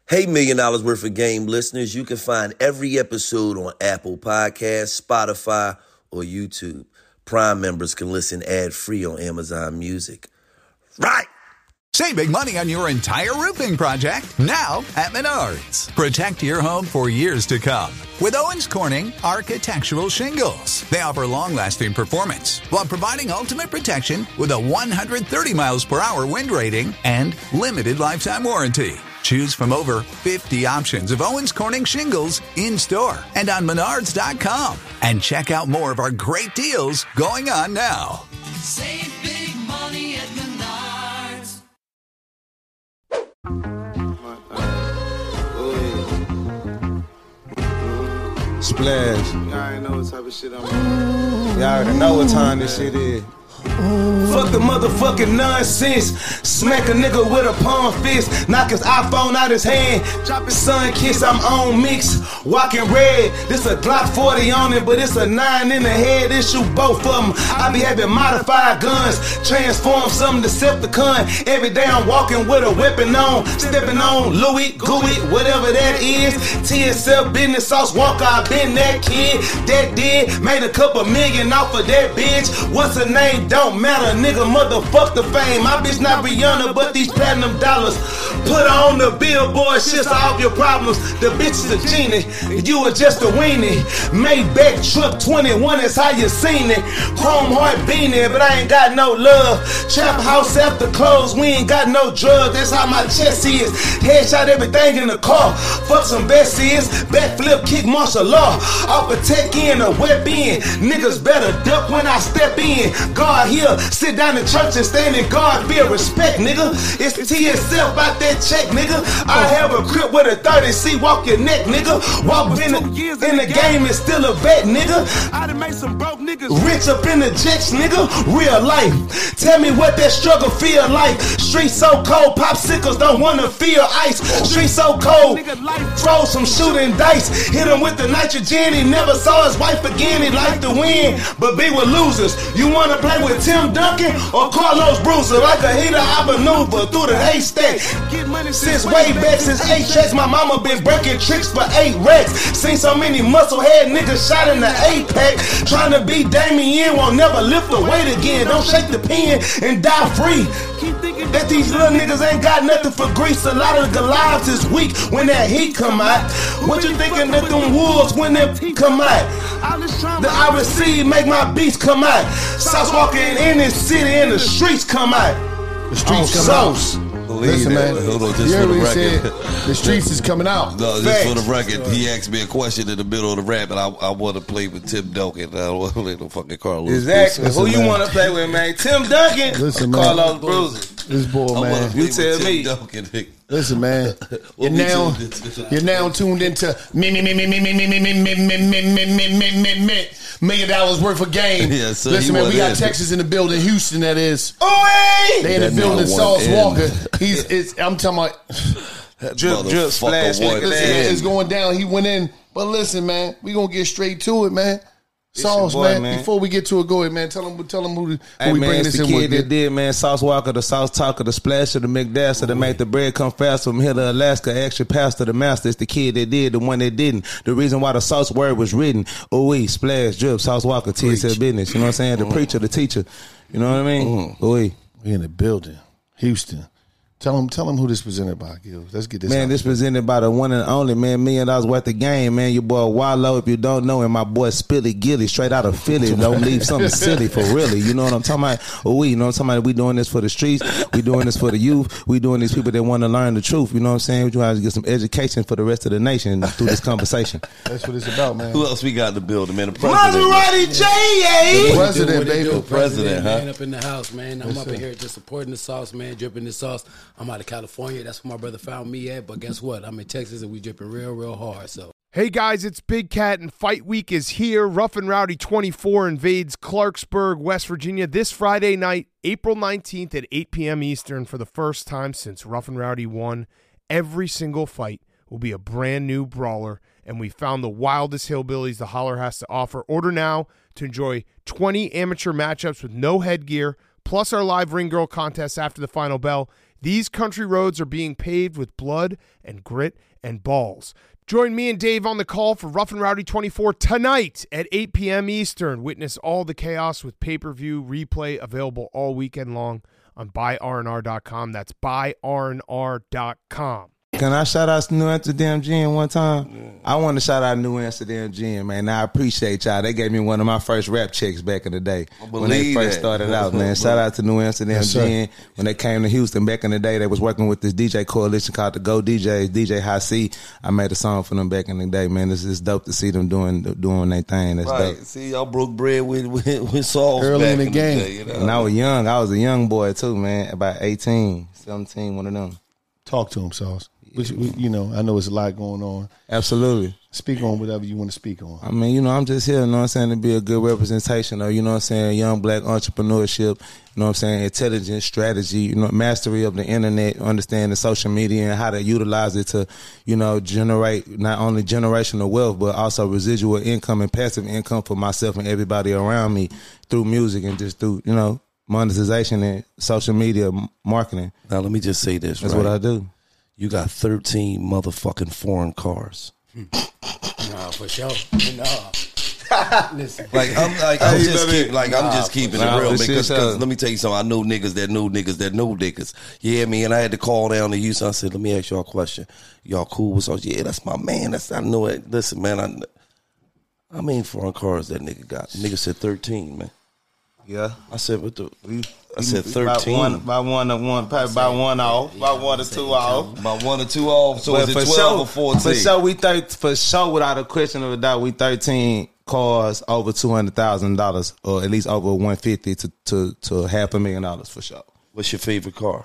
Hey, $1 Million Worth of Game listeners, you can find every episode on Apple Podcasts, Spotify, or YouTube. Prime members can listen ad-free on Amazon Music. Right! Save big money on your entire roofing project now at Menards. Protect your home for years to come with Owens Corning Architectural Shingles. They offer long-lasting performance while providing ultimate protection with a 130 miles per hour wind rating and limited lifetime warranty. Choose from over 50 options of Owens Corning shingles in-store and on Menards.com. And check out more of our great deals going on now. Save big money at Menards. Splash. Y'all already know what type of shit I'm on. Y'all already know what time this shit is. Fuck the motherfucking nonsense. Smack a nigga with a palm fist. Knock his iPhone out his hand. Drop his son kiss, I'm on mix. Walking red, this a Glock 40 on it, but it's a 9 in the head. It shoot both of them. I be having modified guns. Transform some Decepticon. Every day I'm walking with a weapon on. Stepping on Louis, Gooey, whatever that is. TSL business sauce walker, I been that kid. That did, made a couple million off of that bitch. What's her name? Don't matter, nigga, motherfuck the fame. My bitch not Rihanna, but these platinum dollars. Put her on the billboard, shit solve your problems. The bitch is a genie, you are just a weenie. Maybach truck 21, that's how you seen it. Chrome heart beanie, but I ain't got no love. Trap house after close, we ain't got no drugs. That's how my chest is. Headshot everything in the car. Fuck some Bessies, backflip, kick martial law. Off a tech in, a web in. Niggas better duck when I step in. God here, sit down in church and stand in God fear, respect, nigga. It's TSL about that check, nigga. I have a crib with a 30C, walk your neck, nigga. Walk in the game and still a vet, nigga. I done made some broke niggas rich up in the jets, nigga. Real life. Tell me what that struggle feel like. Street so cold, popsicles don't wanna feel ice. Street so cold, throw some shooting dice. Hit him with the nitrogen, he never saw his wife again. He liked to win, but be with losers. You wanna play with Tim Duncan or Carlos Bruiser? Like a heater, I maneuver through the haystack. Since way back, since 8 tracks, my mama been breaking tricks for 8 racks. Seen so many muscle head niggas shot in the 8-pack. Trying to be Damien, won't never lift the weight again. Don't shake the pen and die free. That these little niggas ain't got nothing for grease. A lot of the lives is weak when that heat come out. What you thinking that them wolves when that come out? The I receive make my beats come out. Sauce walking in this city and the streets come out. The streets come out. Listen, man. Hold on, just for the record. The streets is coming out. No, just for the record, he asked me a question in the middle of the rap, and I want to play with Tim Duncan. I don't want to play no fucking Carlos. Exactly. Listen, who you man. want to play with, man? Tim Duncan. Listen, man. Carlos Bruiser. This boy, man. You tell me. Duncan. Listen, man. You're now tuned into $1 million worth of game. Yeah, so listen, man, we got Texas in the building, Houston, that is. Oi! They in the building, Sauce Walker. I'm talking about drip, splash. listen, it's going down. He went in. But listen, man, we gonna get straight to it, man. Sauce, boy, man. Before we get to it, go ahead, man. Tell them who Hey, we man, bringing it's this the in kid with. that did, man. Sauce Walker, the Sauce Talker, the Splasher, the McDasser, that made the bread come faster from here to Alaska, extra pastor, the master. It's the kid that did, the one that didn't. The reason why the Sauce word was written. OE, Splash, Drip, Sauce Walker, TSL Business. You know what I'm saying? The preacher, the teacher. You know what I mean? OE. We in the building, Houston. Tell them who this presented by, Gil. Let's get this. Man, this presented by the one and only, man, $1 million worth of game, man. Your boy Wallow, if you don't know him, my boy Spilly Gilly, straight out of Philly. Don't leave something silly for really. You know what I'm talking about? You know what I'm talking about? We doing this for the streets. We doing this for the youth. We doing these people that want to learn the truth. You know what I'm saying? We trying to get some education for the rest of the nation through this conversation. That's what it's about, man. Who else we got in the building, man? The president. Maserati J.A. The president, baby. The president, huh? Man, up in the house, man. I'm up in here just supporting the sauce, man, dripping the sauce. I'm out of California. That's where my brother found me at. But guess what? I'm in Texas and we dripping real hard. So. Hey guys, it's Big Cat and Fight Week is here. Rough and Rowdy 24 invades Clarksburg, West Virginia this Friday night, April 19th at 8 p.m. Eastern for the first time since Rough and Rowdy won. Every single fight will be a brand new brawler, and we found the wildest hillbillies the Holler has to offer. Order now to enjoy 20 amateur matchups with no headgear, plus our live ring girl contest after the final bell. These country roads are being paved with blood and grit and balls. Join me and Dave on the call for Rough and Rowdy 24 tonight at 8 p.m. Eastern. Witness all the chaos with pay-per-view replay available all weekend long on buyrnr.com. That's buyrnr.com. Can I shout out to New Amsterdam Gin one time? Yeah. I want to shout out New Amsterdam Gin, man. I appreciate y'all. They gave me one of my first rap checks back in the day when they first started out, man. Shout out to New Amsterdam Gin. When they came to Houston back in the day, they was working with this DJ coalition called the Go DJs, DJ High C. I made a song for them back in the day, man. It's dope to see them doing their thing. That's dope. See, y'all broke bread with Sauce early back in the game. Day, you know? And I was young. I was a young boy too, man. About 18, 17, one of them. Talk to him, Sauce. You know, I know it's a lot going on. Absolutely. Speak on whatever you want to speak on. I mean, you know, I'm just here, you know what I'm saying, to be a good representation of, you know what I'm saying, young black entrepreneurship, you know what I'm saying, intelligence, strategy, you know, mastery of the internet, understanding social media and how to utilize it to, you know, generate not only generational wealth, but also residual income and passive income for myself and everybody around me through music and just through, you know, monetization and social media marketing. Now, let me just say this, That's what I do. You got 13 motherfucking foreign cars. Nah, for sure. Nah. Listen. I'm just keeping it real because let me tell you something. I know niggas that know niggas that know niggas. Yeah, man. I had to call down to Houston. I said, let me ask y'all a question. Y'all cool with us? Yeah, that's my man. I know it. Listen, man. I mean, foreign cars that nigga got. Nigga said 13, man. Yeah. I said, I said 13. About one off. About 1 or 2 off. About 1 or 2 off. So is it 12 or 14? For sure, without a question of a doubt, we 13 cars over $200,000, or at least over $150,000 to $500,000 for sure. What's your favorite car?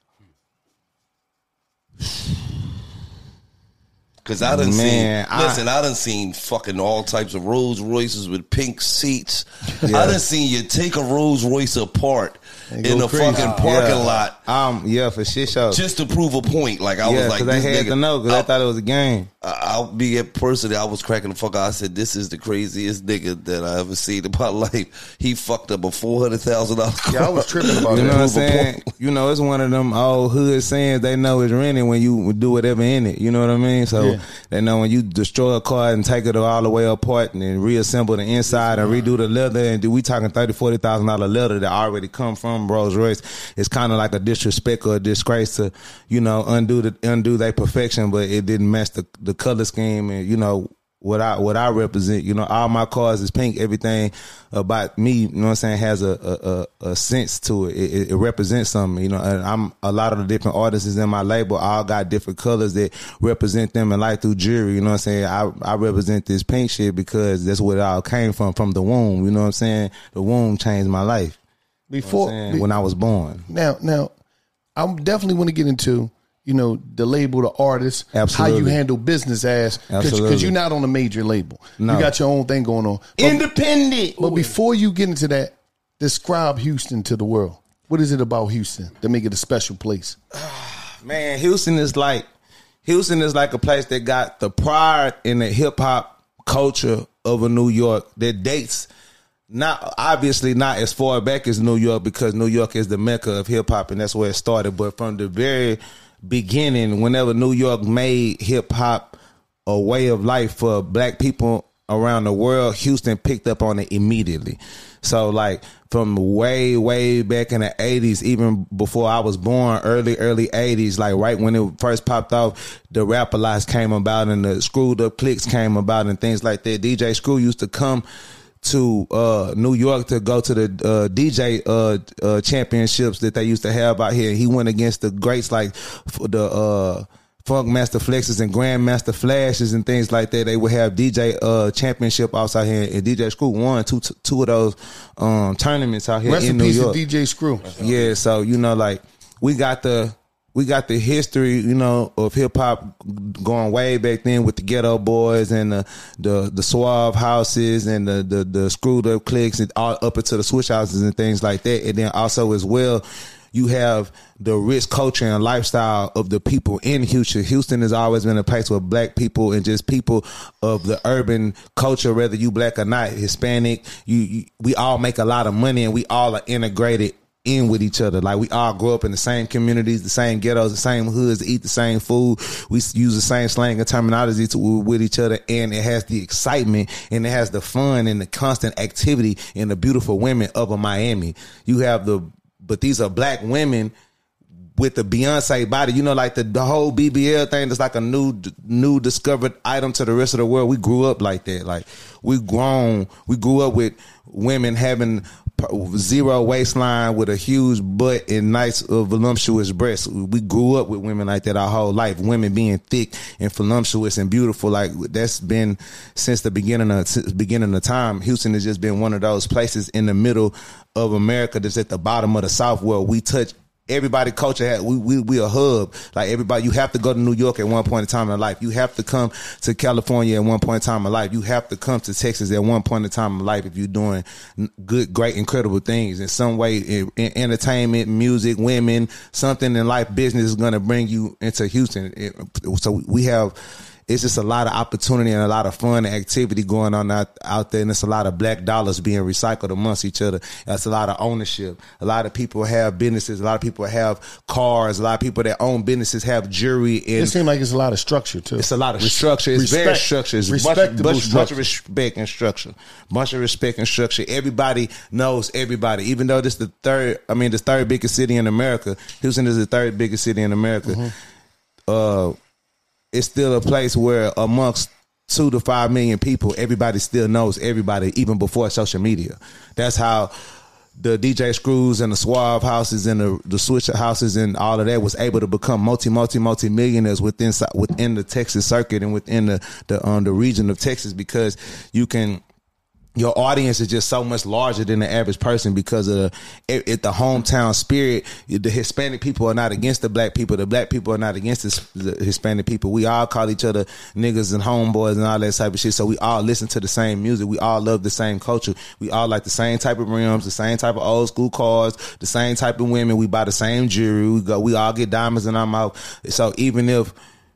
Because I done seen fucking all types of Rolls Royces with pink seats. Yeah. I done seen you take a Rolls Royce apart in a fucking parking lot. Yeah, for shit show. Just to prove a point. Like, I was like, because they had to know, because I thought it was a game. I'll be a person that I was cracking the fuck out. I said, this is the craziest nigga that I ever seen in my life. He fucked up a $400,000 car. Yeah, I was tripping about You know what I'm saying? You know, it's one of them old hood sayings they know is renting when you do whatever in it. You know what I mean? So they know when you destroy a car and take it all the way apart and then reassemble the inside and redo the leather, and we talking $30,000-$40,000 leather that already come from Rolls Royce. It's kind of like a disrespect or a disgrace to, you know, undo their perfection, but it didn't match the color scheme and, you know, what I represent. You know, all my cars is pink. Everything about me, you know what I'm saying, has a sense to it. It represents something, you know. And I'm a lot of the different artists in my label all got different colors that represent them and like through jewelry. You know what I'm saying? I represent this pink shit because that's where it all came from the womb. You know what I'm saying? The womb changed my life. When I was born. Now, I definitely want to get into, you know, the label, the artist, Absolutely. how you handle business because you're not on a major label. No. You got your own thing going on. Independent. But before you get into that, describe Houston to the world. What is it about Houston that make it a special place? Man, Houston is like a place that got the pride in the hip hop culture of a New York that dates not as far back as New York, because New York is the mecca of hip hop and that's where it started. But from the very beginning, whenever New York made hip hop a way of life for black people around the world, Houston picked up on it immediately. So like from way, way back in the 80s, even before I was born, early 80s, like right when it first popped off, the Rap-A-Lots came about and the Screwed Up Cliques came about and things like that. DJ Screw used to come to New York to go to the DJ championships that they used to have out here. He went against the greats like the Funk Master Flexes and Grandmaster Flashes and things like that. They would have DJ championship outside here, and DJ Screw won two of those tournaments out here in New York. DJ Screw. Yeah, so you know, like we got the history, you know, of hip hop going way back then with the Ghetto Boys and the Suave Houses and the Screwed Up Cliques and all up into the Switch Houses and things like that. And then also as well, you have the rich culture and lifestyle of the people in Houston. Houston has always been a place where black people and just people of the urban culture, whether you black or not, Hispanic, we all make a lot of money and we all are integrated in with each other. Like, we all grow up in the same communities, the same ghettos, the same hoods, eat the same food. We use the same slang and terminology with each other, and it has the excitement and it has the fun and the constant activity and the beautiful women of a Miami. But these are black women with the Beyonce body, you know, like the whole BBL thing is like a new discovered item to the rest of the world. We grew up like that. Like, we grew up with women having zero waistline with a huge butt and nice voluptuous breasts. We grew up with women like that our whole life. Women being thick and voluptuous and beautiful, like that's been since the beginning of time. Houston has just been one of those places in the middle of America that's at the bottom of the South where we touch. Everybody culture, we a hub. Like, everybody, you have to go to New York at one point in time in life. You have to come to California at one point in time in life. You have to come to Texas at one point in time in life if you're doing good, great, incredible things in some way. In entertainment, music, women, something in life, business is going to bring you into Houston. So it's just a lot of opportunity and a lot of fun and activity going on out there. And it's a lot of black dollars being recycled amongst each other. That's a lot of ownership. A lot of people have businesses. A lot of people have cars. A lot of people that own businesses have jewelry. And it seems like it's a lot of structure, too. It's a lot of structure. It's very structured. It's bunch of respect and structure. Bunch of respect and structure. Everybody knows everybody. Even though this is the third biggest city in America. Houston is the third biggest city in America. Mm-hmm. It's still a place where amongst 2 to 5 million people, everybody still knows everybody, even before social media. That's how the DJ Screws and the Suave houses and the Switcher houses and all of that was able to become multi-millionaires within the Texas circuit and within the region of Texas, because your audience is just so much larger than the average person because of the hometown spirit. The Hispanic people are not against the black people. The black people are not against the Hispanic people. We all call each other niggas and homeboys and all that type of shit. So we all listen to the same music. We all love the same culture. We all like the same type of rims, the same type of old school cars, the same type of women. We buy the same jewelry. We all get diamonds in our mouth. So even if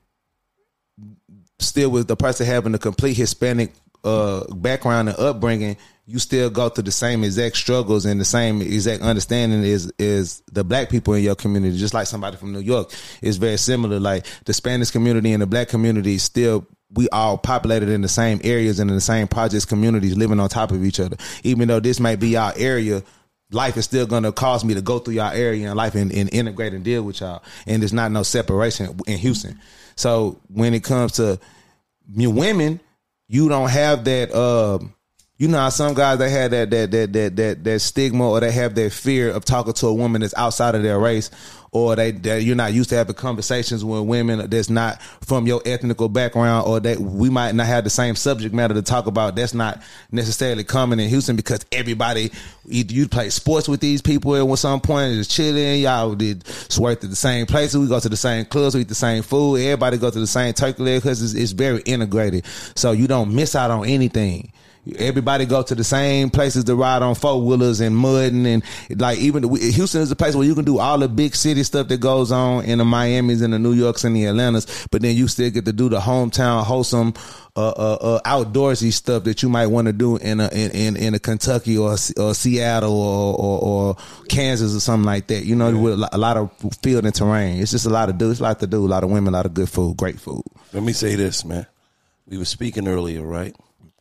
still with the person having a complete Hispanic background and upbringing, you still go through the same exact struggles and the same exact understanding is the black people in your community. Just like somebody from New York, it's very similar. Like, the Spanish community and the black community, still we all populated in the same areas and in the same projects communities, living on top of each other. Even though this might be our area, life is still going to cause me to go through y'all area in life and integrate and deal with y'all. And there's not no separation in Houston. So when it comes to women, you don't have that. You know how some guys, they have that stigma, or they have that fear of talking to a woman that's outside of their race, or you're not used to having conversations with women that's not from your ethnical background, or that we might not have the same subject matter to talk about. That's not necessarily common in Houston, because everybody, you play sports with these people at some point, just chilling, y'all did work at the same places, we go to the same clubs, we eat the same food, everybody go to the same turkey leg, because it's very integrated. So you don't miss out on anything. Everybody go to the same places to ride on four-wheelers and mudding, and like, even Houston is a place where you can do all the big city stuff that goes on in the Miamis and the New Yorks and the Atlantas, but then you still get to do the hometown wholesome outdoorsy stuff that you might want to do in a Kentucky or Seattle or Kansas or something like that. You know, with a lot of field and terrain. It's just a lot to do. It's a lot to do. A lot of women, a lot of good food, great food. Let me say this, man. We were speaking earlier, right?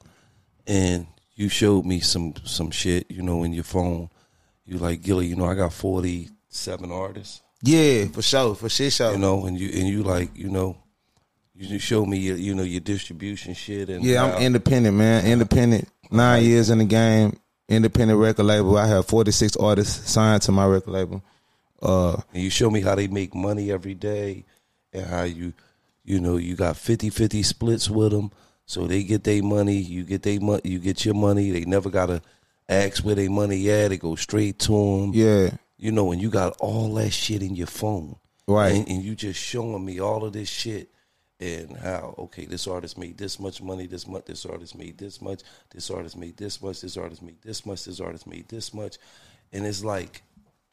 And you showed me some shit, you know, in your phone. You like, Gilly, you know, I got 47 artists. Yeah, for sure, for shit show. You know, and you like, you know, you showed me your distribution shit. And yeah, I'm independent, man. Independent. 9 years in the game. Independent record label. I have 46 artists signed to my record label. And you show me how they make money every day, and how you got 50-50 splits with them. So they get their money, you get their money, you get your money. They never gotta ask where their money at. They go straight to them. Yeah, you know, and you got all that shit in your phone, right? And you just showing me all of this shit, and how, okay, this artist made this much money this month. This artist made this much. This artist made this much. This artist made this much. This artist made this much. And it's like,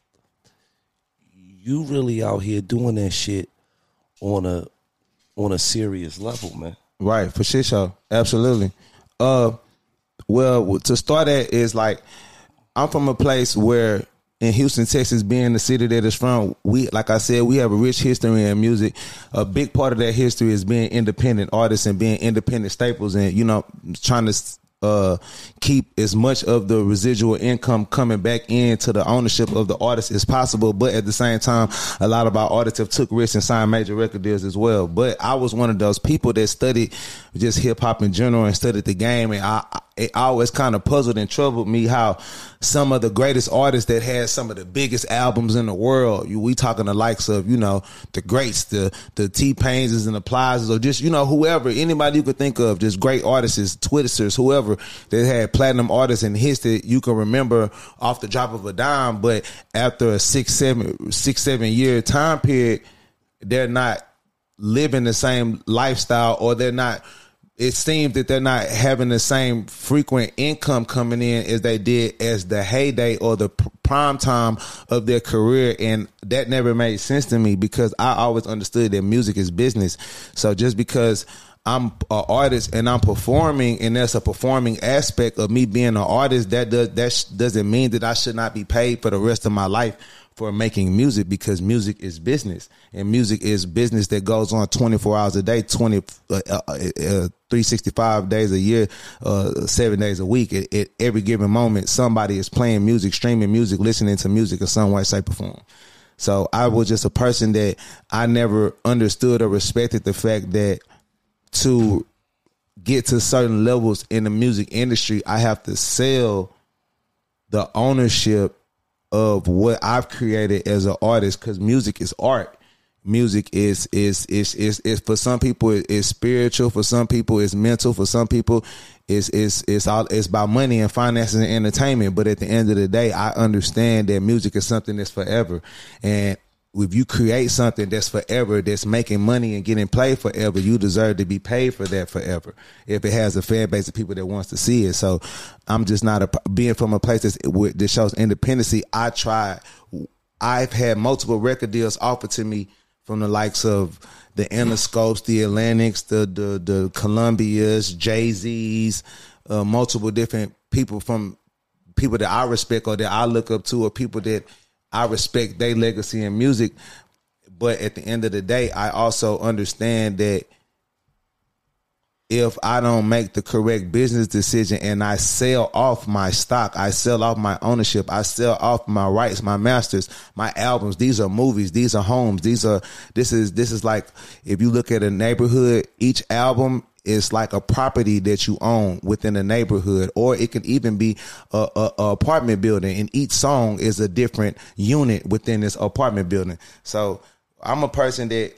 you really out here doing that shit on a serious level, man. Right, for shit show. Absolutely. Well, to start at is like, I'm from a place where in Houston, Texas, being the city that it's from, like I said, we have a rich history in music. A big part of that history is being independent artists and being independent staples, and trying to keep as much of the residual income coming back into the ownership of the artist as possible. But at the same time, a lot of our artists have took risks and signed major record deals as well. But I was one of those people that studied just hip hop in general and studied the game, and it always kind of puzzled and troubled me how some of the greatest artists that had some of the biggest albums in the world, we talking the likes of, the greats, the T-Pains and the Plazas, or just, whoever, anybody you could think of, just great artists, Twitters, whoever, that had platinum artists and hits that you can remember off the drop of a dime. But after a 6-7 year time period, they're not living the same lifestyle, or it seems that they're not having the same frequent income coming in as they did as the heyday or the prime time of their career. And that never made sense to me, because I always understood that music is business. So just because I'm an artist and I'm performing, and there's a performing aspect of me being an artist, that doesn't mean that I should not be paid for the rest of my life for making music, because music is business, and music is business that goes on 24 hours a day, 365 days a year, 7 days a week. At every given moment, somebody is playing music, streaming music, listening to music in some way, shape, or form. So I was just a person that I never understood or respected the fact that to get to certain levels in the music industry, I have to sell the ownership of what I've created as an artist, because music is art. Music is for some people it's spiritual, for some people it's mental, for some people it's about money and finances and entertainment. But at the end of the day, I understand that music is something that's forever, and if you create something that's forever, that's making money and getting played forever, you deserve to be paid for that forever, if it has a fan base of people that wants to see it. So I'm just not being from a place that shows independency. I've had multiple record deals offered to me from the likes of the Interscopes, the Atlantics, the Columbias, Jay-Z's, multiple different people, from people that I respect or that I look up to, or people that I respect their legacy in music. But at the end of the day, I also understand that if I don't make the correct business decision and I sell off my stock, I sell off my ownership, I sell off my rights, my masters, my albums, these are movies, these are homes, this is like, if you look at a neighborhood, each album is like a property that you own within a neighborhood, or it can even be a apartment building, and each song is a different unit within this apartment building. So I'm a person that,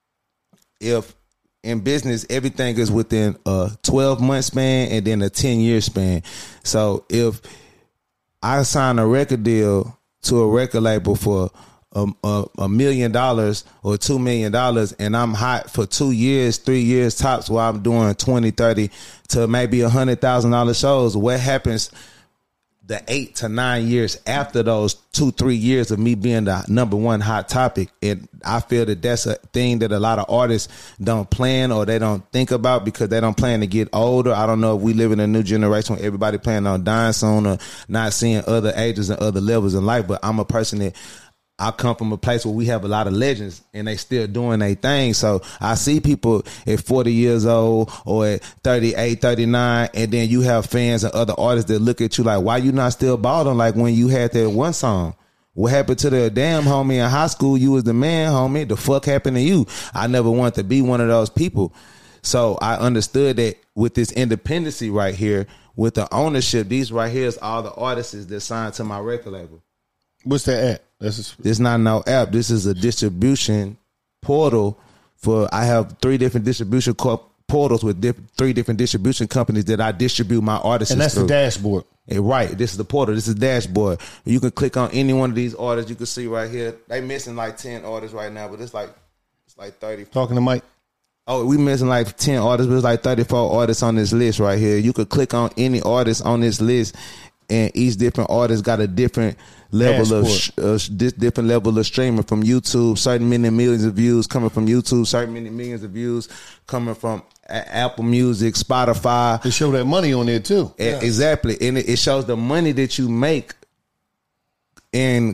if in business, everything is within a 12-month span and then a 10-year span. So if I sign a record deal to a record label for $1 million or $2 million, and I'm hot for 2 years, 3 years tops, while I'm doing 20, 30 to maybe $100,000 shows, what happens the 8 to 9 years after those 2-3 years of me being the number one hot topic? And I feel that that's a thing that a lot of artists don't plan, or they don't think about, because they don't plan to get older. I don't know if we live in a new generation where everybody planning on dying soon, or not seeing other ages and other levels in life. But I'm a person that, I come from a place where we have a lot of legends and they still doing their thing. So I see people at 40 years old or at 38, 39, and then you have fans and other artists that look at you like, why you not still balling like when you had that one song? What happened to the damn homie in high school? You was the man, homie. The fuck happened to you? I never wanted to be one of those people. So I understood that with this independency right here, with the ownership, these right here is all the artists that signed to my record label. What's that app? This not no app. This is a distribution portal I have 3 different distribution portals with 3 different distribution companies that I distribute my artists through. And that's through. The dashboard. Right. This is the portal. This is the dashboard. You can click on any one of these artists. You can see right here. They missing like 10 artists right now, but it's like 30. Talking to Mike. Oh, we missing like 10 artists, but it's like 34 artists on this list right here. You could click on any artist on this list, and each different artist got a different level different level of streaming from YouTube. Certain many millions of views coming from YouTube. Certain many millions of views coming from Apple Music, Spotify. They show that money on there too. Exactly, and it shows the money that you make in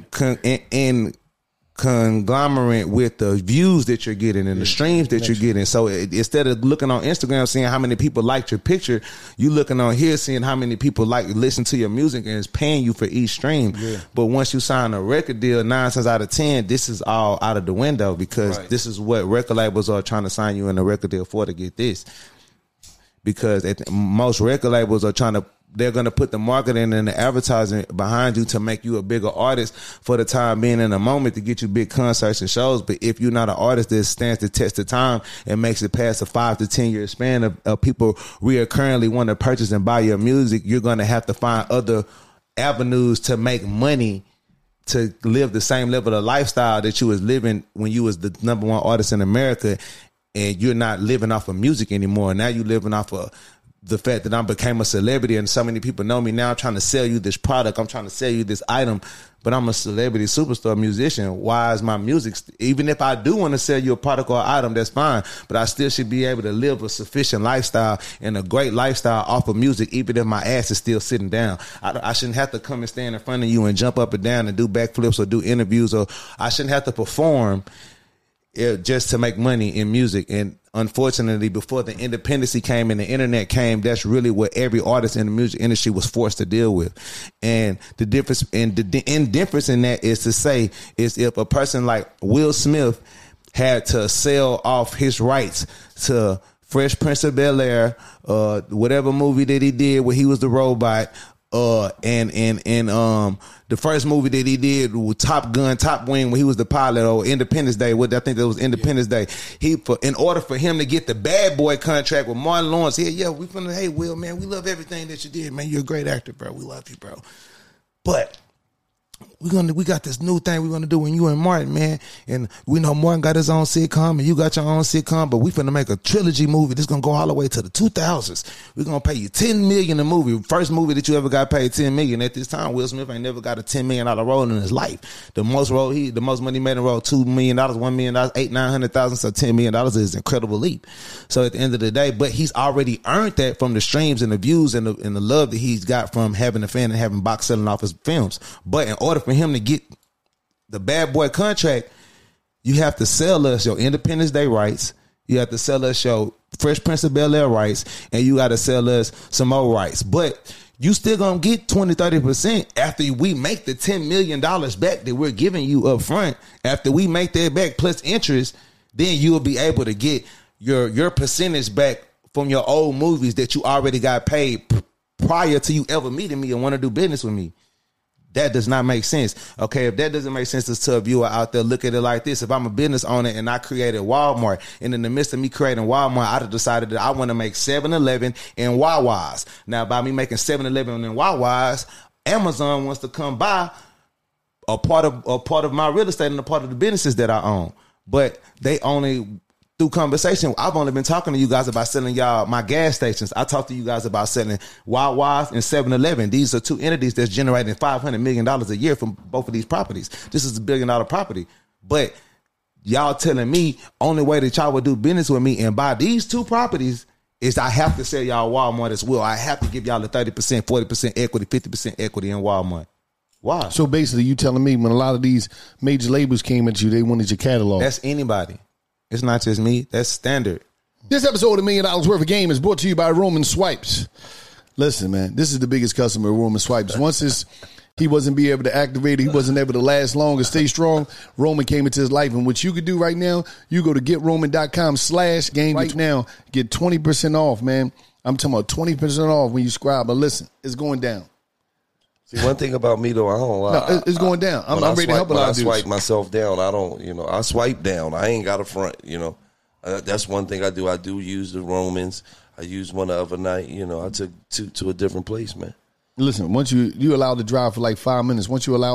conglomerate with the views that you're getting and the streams that you're getting. So instead of looking on Instagram seeing how many people liked your picture, you looking on here seeing how many people listen to your music and is paying you for each stream. Yeah. But once you sign a record deal, 9 times out of 10, this is all out of the window because this is what record labels are trying to sign you in a record deal for, to get this. Because most record labels are they're going to put the marketing and the advertising behind you to make you a bigger artist for the time being in a moment to get you big concerts and shows. But if you're not an artist that stands the test of time and makes it past a 5 to 10 year span of people reoccurringly want to purchase and buy your music, you're going to have to find other avenues to make money to live the same level of lifestyle that you was living when you was the number one artist in America, and you're not living off of music anymore. Now you're living off of the fact that I became a celebrity and so many people know me now. I'm trying to sell you this product. I'm trying to sell you this item, but I'm a celebrity superstar musician. Why is my music, even if I do want to sell you a product or item, that's fine, but I still should be able to live a sufficient lifestyle and a great lifestyle off of music, even if my ass is still sitting down. I shouldn't have to come and stand in front of you and jump up and down and do backflips or do interviews, or I shouldn't have to perform just to make money in music. And unfortunately, before the independency came and the internet came, that's really what every artist in the music industry was forced to deal with. And the difference and the indifference in that is to say is if a person like Will Smith had to sell off his rights to Fresh Prince of Bel-Air, whatever movie that he did where he was the robot, and the first movie that he did with Top Gun, Top Wing, when he was the pilot, or Independence Day, I think that was Independence Day. In order for him to get the Bad Boy contract with Martin Lawrence, hey Will, man, we love everything that you did, man. You're a great actor, bro. We love you, bro. But we got this new thing we're gonna do when you and Martin, man. And we know Martin got his own sitcom and you got your own sitcom, but we finna make a trilogy movie. This gonna go all the way to the 2000s. We're gonna pay you $10 million a movie. First movie that you ever got paid $10 million. At this time, Will Smith ain't never got a $10 million role in his life. The most money made in a role, $2 million, $1 million, $800,000, so $10 million is an incredible leap. So at the end of the day, but he's already earned that from the streams and the views and the love that he's got from having a fan and having box selling off his films. But in order for him to get the Bad Boy contract, you have to sell us your Independence Day rights. You have to sell us your Fresh Prince of Bel-Air rights, and you got to sell us some more rights. But you still gonna get 20-30% after we make the $10 million back that we're giving you up front. After we make that back plus interest, then you'll be able to get your percentage back from your old movies that you already got paid prior to you ever meeting me and want to do business with me. That does not make sense. Okay, if that doesn't make sense to a viewer out there, look at it like this. If I'm a business owner and I created Walmart, and in the midst of me creating Walmart, I'd have decided that I want to make 7-Eleven and Wawa's. Now, by me making 7-Eleven and Wawa's, Amazon wants to come buy a part of my real estate and a part of the businesses that I own. But they only, through conversation, I've only been talking to you guys about selling y'all my gas stations. I talked to you guys about selling Wawa's and 7-Eleven. These are two entities that's generating $500 million a year from both of these properties. This is $1 billion property. But y'all telling me only way that y'all would do business with me and buy these two properties is I have to sell y'all Walmart as well. I have to give y'all the 30%, 40% equity, 50% equity in Walmart. Why? So basically you telling me when a lot of these major labels came at you, they wanted your catalog. That's anybody. It's not just me. That's standard. This episode of $1 Million Worth of Game is brought to you by Roman Swipes. Listen, man, this is the biggest customer of Roman Swipes. Once he wasn't be able to activate it, he wasn't able to last long and stay strong, Roman came into his life. And what you could do right now, you go to GetRoman.com/game right now. Get 20% off, man. I'm talking about 20% off when you subscribe. But listen, it's going down. See, one thing about me, though, I don't lie. No, it's going down. I'm ready to help a lot of dudes. When I swipe myself down, I don't, I swipe down. I ain't got a front, That's one thing I do. I do use the Romans. I used one the other night. I took to a different place, man. Listen, once you allowed to drive for like 5 minutes,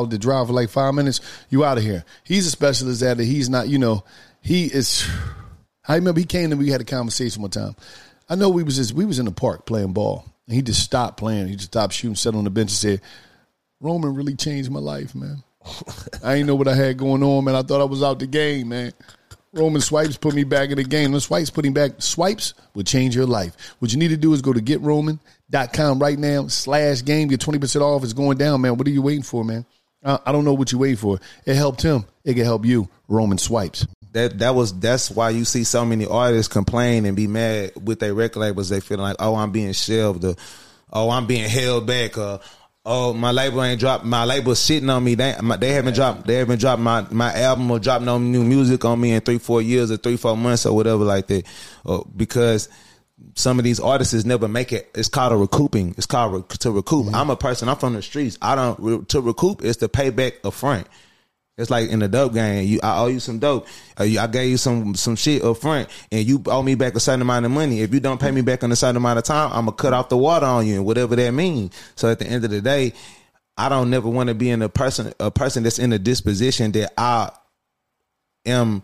you out of here. He's a specialist at it. He's not, he is. I remember he came and we had a conversation one time. I know we was in the park playing ball. And he just stopped playing. He just stopped shooting, sat on the bench and said, Roman really changed my life, man. I ain't know what I had going on, man. I thought I was out the game, man. Roman Swipes put me back in the game. Swipes will change your life. What you need to do is go to GetRoman.com right now /game. Get 20% off. It's going down, man. What are you waiting for, man? I don't know what you wait for. It helped him. It can help you. Roman Swipes. That's why you see so many artists complain and be mad with their record labels. They feel like, oh, I'm being shelved, or oh, I'm being held back, or oh, my label ain't dropped. My label's shitting on me. They haven't dropped my album or dropped no new music on me in 3-4 years or 3-4 months or whatever like that. Because some of these artists never make it. It's called a recouping. It's called to recoup. Mm-hmm. I'm from the streets. To recoup is to pay back a front. It's like in the dope game. I owe you some dope. I gave you some shit up front, and you owe me back a certain amount of money. If you don't pay me back in a certain amount of time, I'm gonna cut off the water on you, and whatever that means. So at the end of the day, I don't never want to be in a person that's in a disposition that I am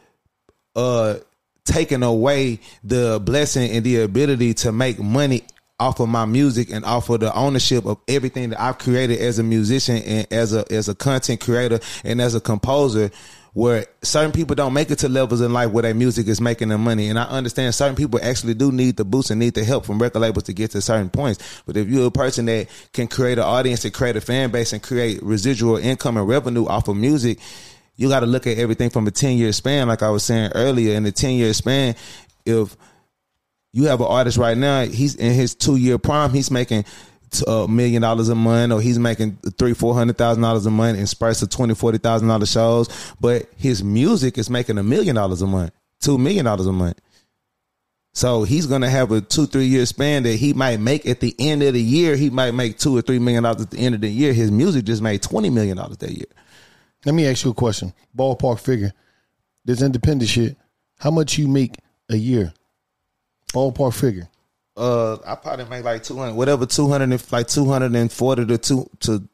taking away the blessing and the ability to make money off of my music and off of the ownership of everything that I've created as a musician and as a content creator and as a composer, where certain people don't make it to levels in life where their music is making them money. And I understand certain people actually do need the boost and need the help from record labels to get to certain points. But if you're a person that can create an audience and create a fan base and create residual income and revenue off of music, you got to look at everything from a 10-year span. Like I was saying earlier, in the 10-year span, if you have an artist right now, he's in his 2-year prime, he's making $1 million a month, or he's making $300,000-$400,000 a month in spurts of $20,000-$40,000 shows, but his music is making $1 million a month, $2 million a month. So he's gonna have a 2-3 year span that he might make at the end of the year. He might make $2 or $3 million at the end of the year. His music just made $20 million that year. Let me ask you a question. Ballpark figure. This independent shit. How much you make a year? Ballpark figure. I probably make like 200, whatever, 200, like 240 to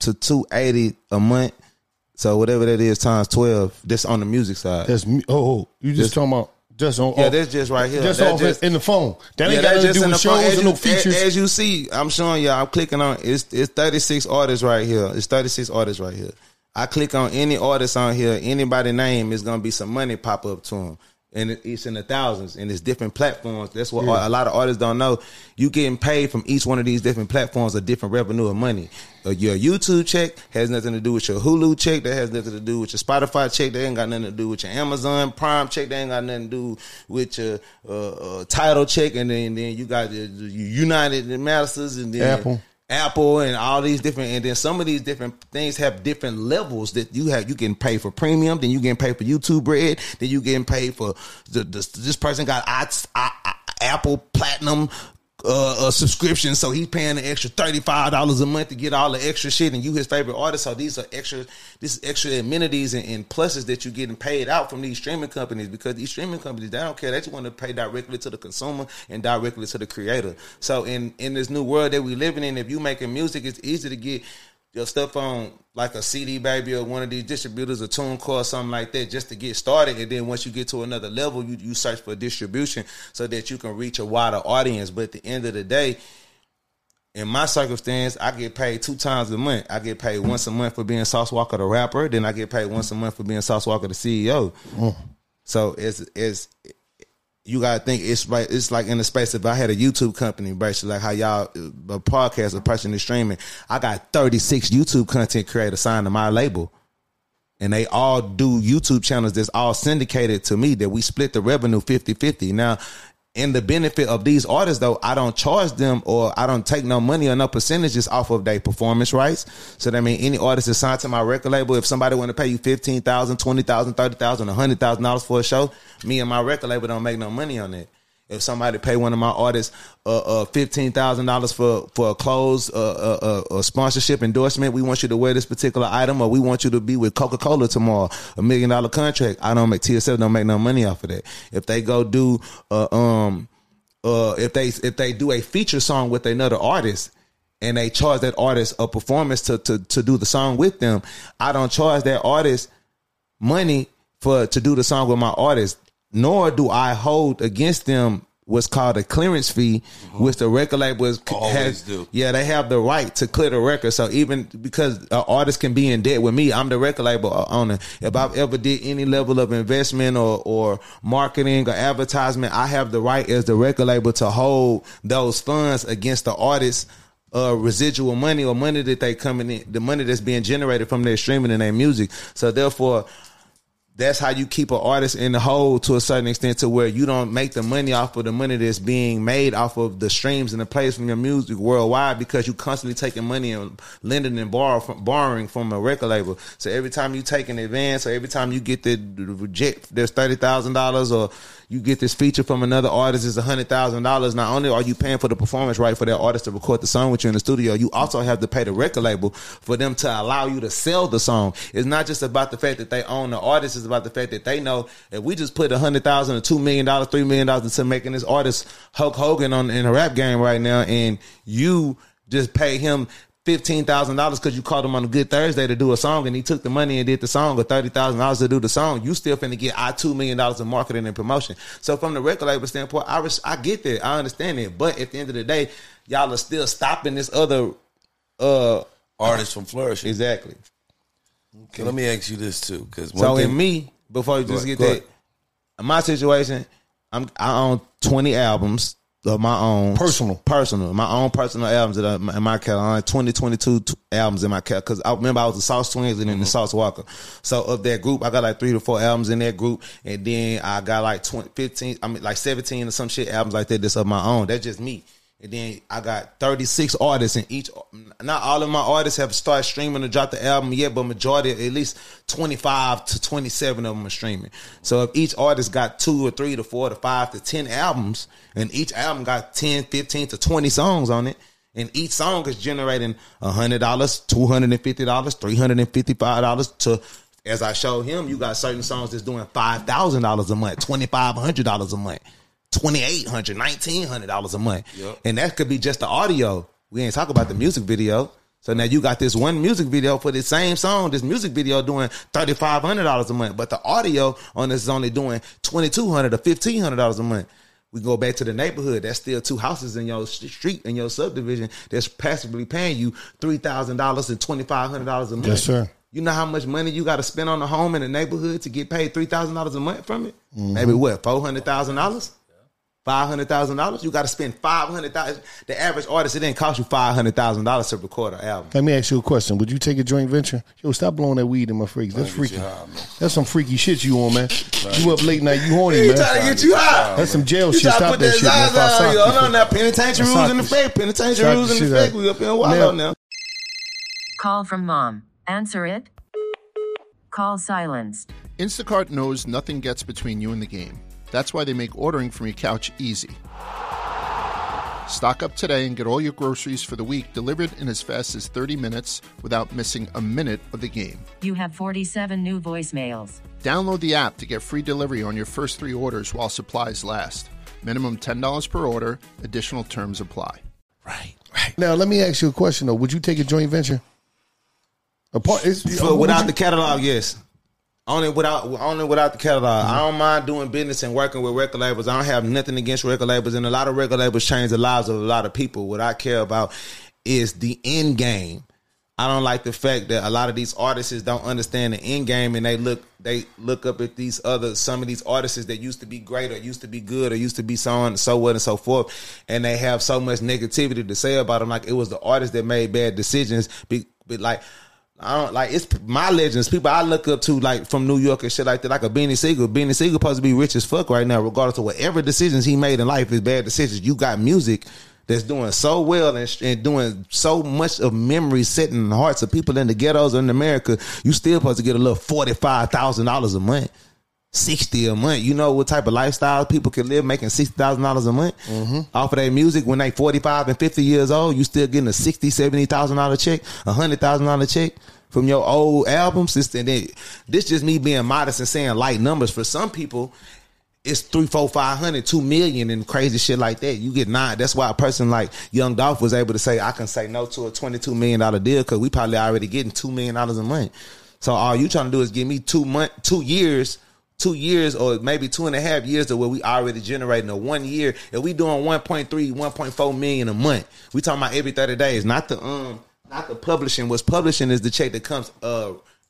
280 a month. So whatever that is times 12. That's on the music side. That's you just talking about just on? Yeah, that's just right here. Just that's off just in the phone. That ain't got nothing to do with shows and no features. As you see, I'm showing you. I'm clicking on. It's 36 artists right here. It's 36 artists right here. I click on any artist on here, anybody name, is gonna be some money pop up to them. And it's in the thousands, and it's different platforms. That's what a lot of artists don't know. You getting paid from each one of these different platforms a different revenue of money. Your YouTube check has nothing to do with your Hulu check. That has nothing to do with your Spotify check. That ain't got nothing to do with your Amazon Prime check. That ain't got nothing to do with your Tidal check. And then you got your United Masters, and then Apple and all these different, and then some of these different things have different levels that you have. You getting paid for premium, then you getting paid for YouTube Red, then you getting paid for this person got Apple Platinum subscription, so he's paying an extra $35 a month to get all the extra shit, and you his favorite artist. So these are extra amenities and pluses that you're getting paid out from these streaming companies, because these streaming companies, they don't care. They just want to pay directly to the consumer and directly to the creator. So in this new world that we living in, if you making music, it's easy to get your stuff on like a CD Baby or one of these distributors, or TuneCore or something like that, just to get started. And then once you get to another level, you search for distribution so that you can reach a wider audience. But at the end of the day, in my circumstance, I get paid 2 times a month. I get paid once a month for being Sauce Walka the rapper. Then I get paid once a month for being Sauce Walka the CEO. So it's you gotta think it's right. It's like in the space. If I had a YouTube company, basically like how y'all a podcast, a person is streaming, I got 36 YouTube content creators signed to my label, and they all do YouTube channels that's all syndicated to me. That we split the revenue 50-50. Now, in the benefit of these artists, though, I don't charge them, or I don't take no money or no percentages off of their performance rights. So that means any artist is signed to my record label, if somebody want to pay you $15,000, $20,000, $30,000, $100,000 for a show, me and my record label don't make no money on that. If somebody pay one of my artists $15,000 for a clothes a sponsorship endorsement, we want you to wear this particular item, or we want you to be with Coca-Cola tomorrow, $1 million contract, TSF don't make no money off of that. If they go do if they do a feature song with another artist, and they charge that artist a performance to do the song with them, I don't charge that artist money to do the song with my artist. Nor do I hold against them what's called a clearance fee, which the record label has. Yeah, they have the right to clear the record. So even because an artist can be in debt with me, I'm the record label owner. If I've ever did any level of investment or marketing or advertisement, I have the right as the record label to hold those funds against the artist residual money or money that they coming in, the money that's being generated from their streaming and their music. So therefore, that's how you keep an artist in the hole to a certain extent, to where you don't make the money off of the money that's being made off of the streams and the plays from your music worldwide, because you constantly taking money and lending and borrowing from a record label. So every time you take an advance, or every time you get the reject, there's $30,000, or you get this feature from another artist, is $100,000. Not only are you paying for the performance right for that artist to record the song with you in the studio, you also have to pay the record label for them to allow you to sell the song. It's not just about the fact that they own the artist, it's about the fact that they know if we just put $100,000 or $2 million, $3 million into making this artist Hulk Hogan in a rap game right now, and you just pay him $15,000 because you called him on a good Thursday to do a song, and he took the money and did the song, or $30,000 to do the song, you still finna get $2 million in marketing and promotion. So from the record label standpoint, I get that, I understand it, but at the end of the day, y'all are still stopping this other artist from flourishing. Exactly. Okay. Let me ask you this too, because in me, before you just get that, in my situation, I own 20 albums of my own personal, my own personal albums that are in my catalog. 22 albums in my catalog, because I remember I was the Sauce Twins and then the Sauce Walker. So of that group, I got like 3 to 4 albums in that group, and then I got like 17 or some shit albums like that that's of my own. That's just me. And then I got 36 artists, and not all of my artists have started streaming or dropped the album yet, but majority, at least 25 to 27 of them are streaming. So if each artist got 2 or 3 to 4 to 5 to 10 albums, and each album got 10, 15 to 20 songs on it, and each song is generating $100, $250, $355 to, as I showed him, you got certain songs that's doing $5,000 a month, $2,500 a month. $2,800, $1,900 a month. Yep. And that could be just the audio. We ain't talk about the music video. So now you got this one music video for the same song, this music video doing $3,500 a month, but the audio on this is only doing $2,200 or $1,500 a month. We go back to the neighborhood. That's still 2 houses in your street, in your subdivision, that's passively paying you $3,000 and $2,500 a month. Yes, sir. You know how much money you got to spend on a home in the neighborhood to get paid $3,000 a month from it? Mm-hmm. Maybe what, $400,000? $500,000. You got to spend $500,000. The average artist, it didn't cost you $500,000 to record an album. Let me ask you a question. Would you take a joint venture? Yo, stop blowing that weed in my freaks. That's freaky. That's some freaky shit you on, man. You up late night, you horny, man. Trying to get you high. That's some jail shit. Stop that shit, man. Hold on now. Penitentiary rules in effect. Penitentiary rules in effect. We up in Wallow now. Call from mom. Answer it. Call silenced. Instacart knows nothing gets between you and the game. That's why they make ordering from your couch easy. Stock up today and get all your groceries for the week delivered in as fast as 30 minutes without missing a minute of the game. You have 47 new voicemails. Download the app to get free delivery on your first 3 orders while supplies last. Minimum $10 per order. Additional terms apply. Right. Now, let me ask you a question, though. Would you take a joint venture? Without the catalog, yes. Only without the catalog. I don't mind doing business and working with record labels. I don't have nothing against record labels, and a lot of record labels change the lives of a lot of people. What I care about is the end game. I don't like the fact that a lot of these artists don't understand the end game, and they look up at some of these artists that used to be great or used to be good or used to be so on and so what and so forth, and they have so much negativity to say about them, like it was the artist that made bad decisions. But like, I don't like, it's my legends, people I look up to, like from New York and shit like that, like a Beanie Siegel. Beanie Siegel supposed to be rich as fuck right now, regardless of whatever decisions he made in life is bad decisions. You got music that's doing so well and doing so much of memory set in the hearts of people in the ghettos in America. You still supposed to get a little $45,000 a month, $60,000 a month. You know what type of lifestyle people can live making $60,000 a month off of their music when they 45 and 50 years old. You still getting a $60,000, $70,000 check, $100,000 check from your old albums. This just me being modest and saying light numbers. For some people, it's 300, 400, 500, 2 million and crazy shit like that. You get 9. That's why a person like Young Dolph was able to say, I can say no to a $22 million deal because we probably already getting $2 million a month. So all you trying to do is give me 2 years or maybe 2.5 years to where we already generating a 1 year. If we doing 1.3, 1.4 million a month, we talking about every 30 days, not the publishing. What's publishing is the check that comes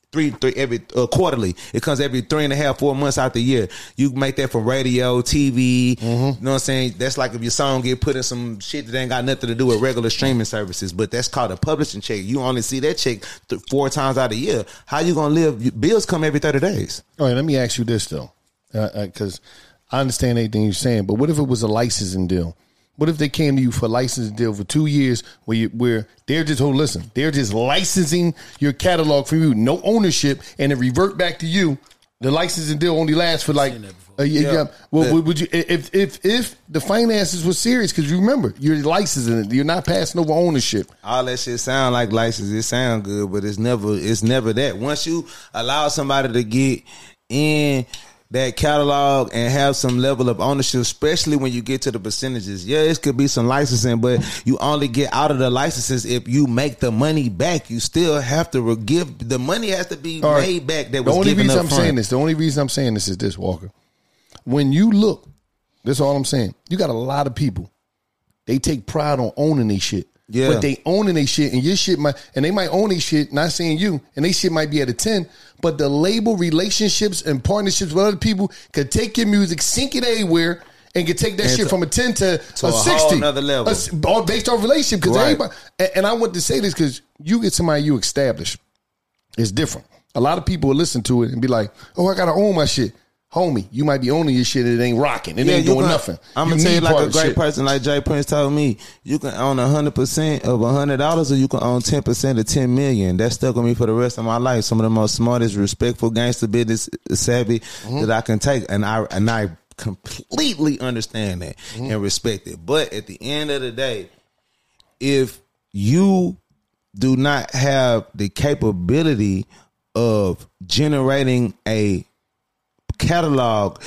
quarterly. It comes every 3.5, 4 months out the year. You make that from radio, TV. You know what I'm saying? That's like if your song get put in some shit that ain't got nothing to do with regular streaming services. But that's called a publishing check. You only see that check 4 times out of the year. How you gonna live? Bills come every 30 days. All right, let me ask you this though, because I understand everything you're saying. But what if it was a licensing deal? What if they came to you for a licensing deal for 2 years where they're just, they're just licensing your catalog for you, no ownership, and it revert back to you? The licensing deal only lasts for like a year. Yeah. Well, would you, if the finances were serious, because you remember, you're licensing it, you're not passing over ownership. All that shit sound like license. It sound good, but it's never that. Once you allow somebody to get in that catalog and have some level of ownership, especially when you get to the percentages. Yeah, it could be some licensing, but you only get out of the licenses if you make the money back. You still have to give the money, has to be made back. That was given up front. The only reason I'm saying this is this, Walker. When you look, this is all I'm saying. You got a lot of people. They take pride on owning their shit. Yeah. But they owning their shit, and your shit they might own their shit, not saying you, and they shit might be at a 10, but the label relationships and partnerships with other people could take your music, sync it everywhere, and could take that shit from a 10 to a 60. Whole another level. All based on relationship. Because everybody, and I want to say this because you get somebody you establish, it's different. A lot of people will listen to it and be like, oh, I got to own my shit. Homie, you might be owning your shit and it ain't rocking. It ain't doing nothing. I'm going to tell you like a great person like Jay Prince told me, you can own 100% of $100 or you can own 10% of $10 million. That stuck with me for the rest of my life. Some of the most smartest, respectful, gangster business savvy that I can take. And I completely understand that and respect it. But at the end of the day, if you do not have the capability of generating a catalog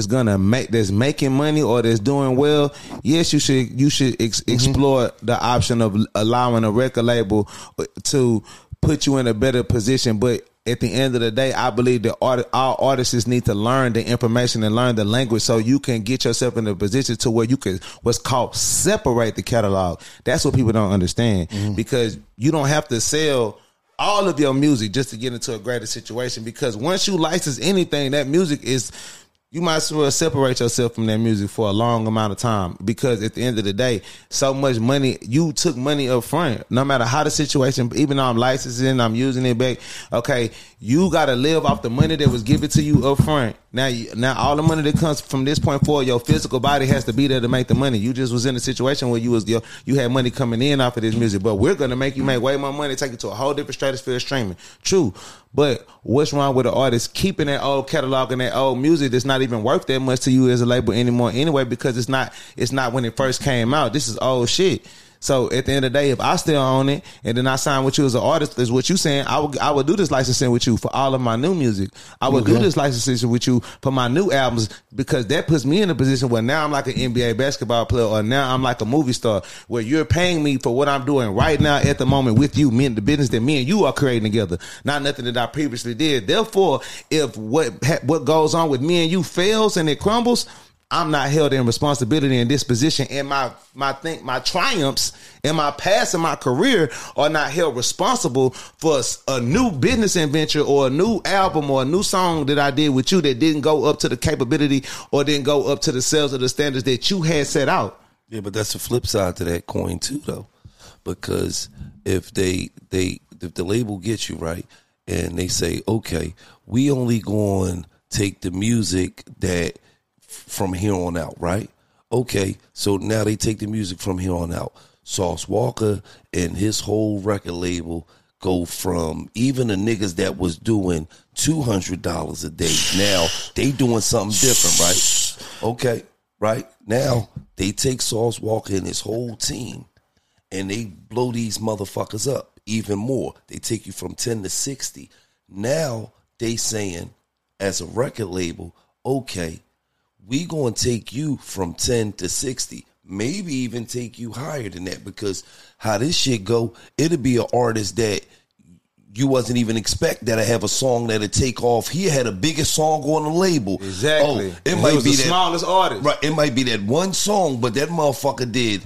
that's making money or that's doing well, yes, you should explore the option of allowing a record label to put you in a better position. But at the end of the day, I believe that all artists need to learn the information and learn the language so you can get yourself in a position to where you can what's called separate the catalog. That's what people don't understand, because you don't have to sell all of your music just to get into a greater situation, because once you license anything, that music is, you might as well separate yourself from that music for a long amount of time, because at the end of the day, so much money, you took money up front, no matter how the situation, even though I'm licensing, I'm using it back, okay, you got to live off the money that was given to you up front. Now all the money that comes from this point forward, your physical body has to be there to make the money. You just was in a situation where you had money coming in off of this music, but we're going to make you make way more money, take you to a whole different stratosphere of streaming. True. But what's wrong with an artist keeping that old catalog and that old music that's not even worth that much to you as a label anymore anyway, because it's not when it first came out. This is old shit. So at the end of the day, if I still own it and then I sign with you as an artist, is what you saying, I would do this licensing with you for all of my new music. I would do this licensing with you for my new albums, because that puts me in a position where now I'm like an NBA basketball player, or now I'm like a movie star, where you're paying me for what I'm doing right now at the moment with you, me and the business that me and you are creating together, not nothing that I previously did. Therefore, if what goes on with me and you fails and it crumbles, I'm not held in responsibility in this position, and my triumphs in my past and my career are not held responsible for a new business adventure or a new album or a new song that I did with you that didn't go up to the capability or didn't go up to the sales or the standards that you had set out. Yeah, but that's the flip side to that coin too, though, because if the label gets you right and they say, okay, we only going to take the music that from here on out, right? Okay, so now they take the music from here on out. Sauce Walka and his whole record label go from, even the niggas that was doing $200 a day, now they doing something different, right? Okay, right? Now they take Sauce Walka and his whole team and they blow these motherfuckers up even more. They take you from 10 to 60. Now they saying, as a record label, okay, we going to take you from 10 to 60, maybe even take you higher than that, because how this shit go, it'll be an artist that you wasn't even expect that I have a song that'll take off. He had a biggest song on the label. Exactly. Oh, it might be the smallest artist. Right. It might be that one song, but that motherfucker did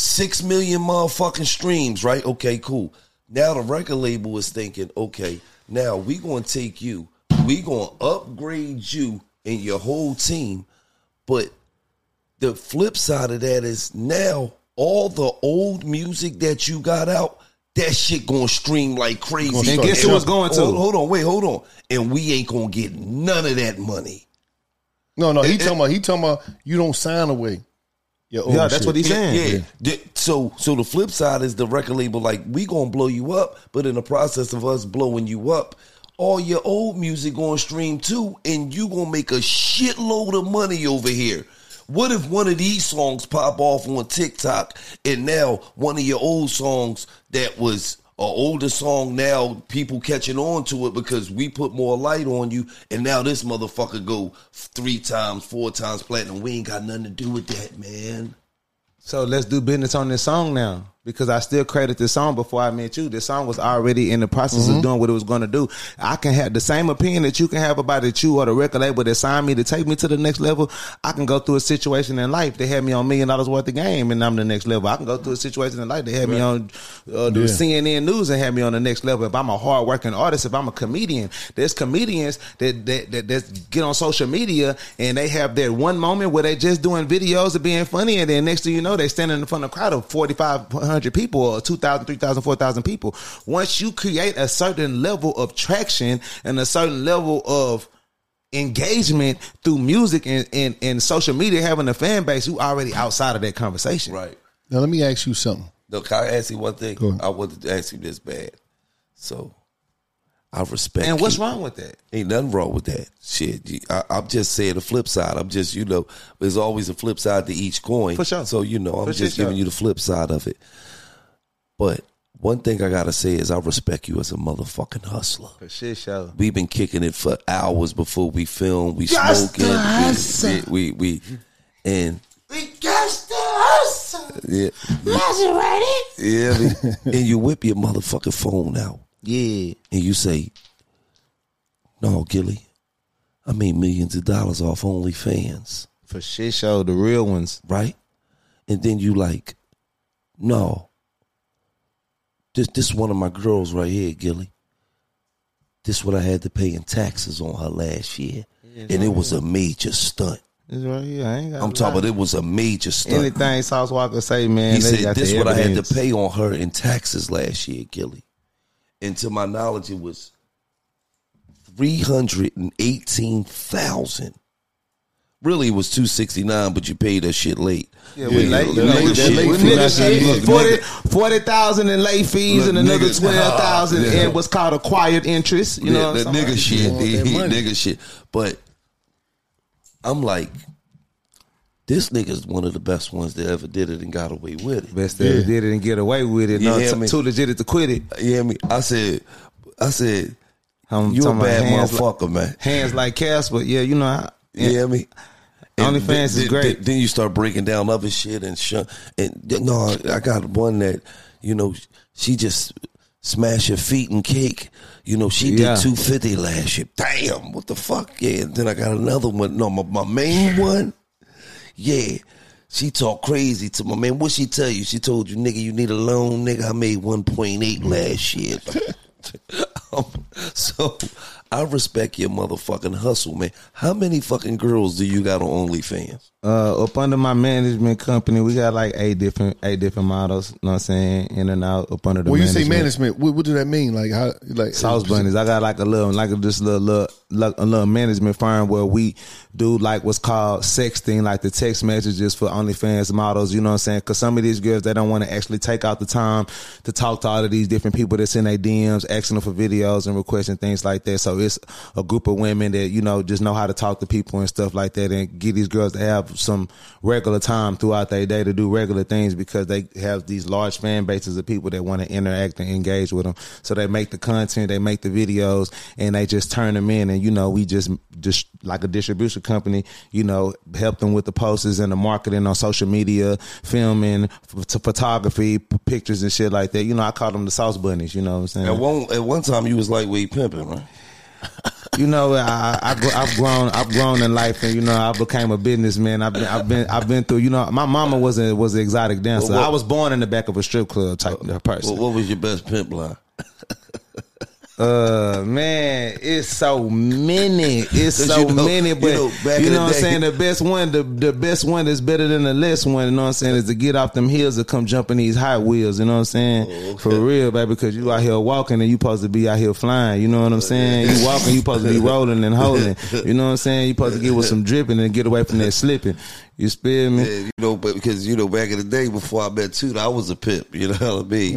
6 million motherfucking streams, right? Okay, cool. Now the record label is thinking, okay, Now we gonna take you. We gonna upgrade you and your whole team. But the flip side of that is now all the old music that you got out, that shit gonna stream like crazy. And guess who it's going to? Hold on. And we ain't gonna get none of that money. No, he talking about you don't sign away. Yeah, that's what he's saying. Yeah. So the flip side is the record label, like, we gonna blow you up, but in the process of us blowing you up, all your old music gonna stream too, and you gonna make a shitload of money over here. What if one of these songs pop off on TikTok and now one of your old songs that was an older song, now people catching on to it because we put more light on you, and now this motherfucker go 3 times, 4 times platinum. We ain't got nothing to do with that, man. So let's do business on this song now, because I still credit this song before I met you. This song was already in the process of doing what it was going to do. I can have the same opinion that you can have about it, you or the record label that signed me to take me to the next level. I can go through a situation in life. They had me on $1 million worth of game and I'm the next level. I can go through a situation in life. They had me on the CNN News and had me on the next level. If I'm a hardworking artist, if I'm a comedian, there's comedians that get on social media and they have their one moment where they just doing videos of being funny, and then next thing you know, they standing in front of a crowd of 4,500 people or 2,000, 3,000, 4,000 people. Once you create a certain level of traction and a certain level of engagement through music and social media, having a fan base, you already outside of that conversation. Right. Now, let me ask you something. Look, can I ask you one thing? I wanted to ask you this bad. So, I respect And what's you. wrong with that? Ain't nothing wrong with that. Shit. I'm just saying the flip side. I'm just, there's always a flip side to each coin. For sure. So, I'm just giving you the flip side of it. But one thing I got to say is I respect you as a motherfucking hustler. For shit show. We've been kicking it for hours before we film. We Just smoking. the hustle. And We got the hustle. yeah. Yeah. And you whip your motherfucking phone out. Yeah. And you say, no, Gilly, I made millions of dollars off OnlyFans. For shit show, the real ones. Right? And then you like, no. This one of my girls right here, Gilly. This what I had to pay in taxes on her last year. And it was a major stunt. It's right here. I ain't got I'm talking about it was a major stunt. Anything Sauce Walker say, man. He they said got this the what I had evidence. to pay on her in taxes last year, Gilly. And to my knowledge, it was $318,000. Really, it was $269, but you paid that shit late. Yeah, we late. Nigga shit. 40,000 in late fees Look, and another nigga, 12,000 yeah. in what's called acquired interest. You know what I'm the nigga shit. that money. Nigga shit. But I'm like, this nigga's one of the best ones that ever did it and got away with it. Best that did it and get away with it. You No, hear me? too legit to quit it. You hear me? I said, I'm you a talking about bad hands motherfucker, man. Hands like Casper. Yeah, you know. You hear me? OnlyFans is great. Then you start breaking down other shit and no, I got one that, she just smashed her feet in cake. She did 250 last year. Damn, what the fuck? Yeah, and then I got another one. No, my main one, yeah. She talked crazy to my man. What she tell you? She told you, nigga, you need a loan, nigga. I made 1.8 last year. So I respect your motherfucking hustle, man. How many fucking girls do you got on OnlyFans? Up under my management company, we got like eight different models. You know what I'm saying? In and out up under the When you management. say management, what do that mean? Like how? Like Sauce Bunnies. I got like a little management firm where we do like what's called sexting, like the text messages for OnlyFans models. You know what I'm saying? Because some of these girls, they don't want to actually take out the time to talk to all of these different people that's in their DMs, asking them for videos and requesting things like that. So it's a group of women that, just know how to talk to people and stuff like that, and get these girls to have some regular time throughout their day to do regular things, because they have these large fan bases of people that want to interact and engage with them. So they make the content, they make the videos, and they just turn them in. And, we just like a distribution company, help them with the posters and the marketing on social media, filming, photography, pictures and shit like that. I call them the Sauce Bunnies, you know what I'm saying? At one time, you was lightweight pimping, right? I've grown in life, and I became a businessman. I've been through. My mama was an exotic dancer. I was born in the back of a strip club type of person. What was your best pimp line? Man, it's so many. It's so many, but you know what I'm saying? The best one that's better than the less one, you know what I'm saying, is to get off them hills and come jump in these Hot Wheels, you know what I'm saying? Oh, okay. For real, baby, because you out here walking and you supposed to be out here flying, you know what I'm saying? You walking, you supposed to be rolling and holding, you know what I'm saying? You supposed to get with some dripping and get away from that slipping. You spare me? Yeah, you know, but because, you know, back in the day before I met Tuda, I was a pimp, you know what I mean?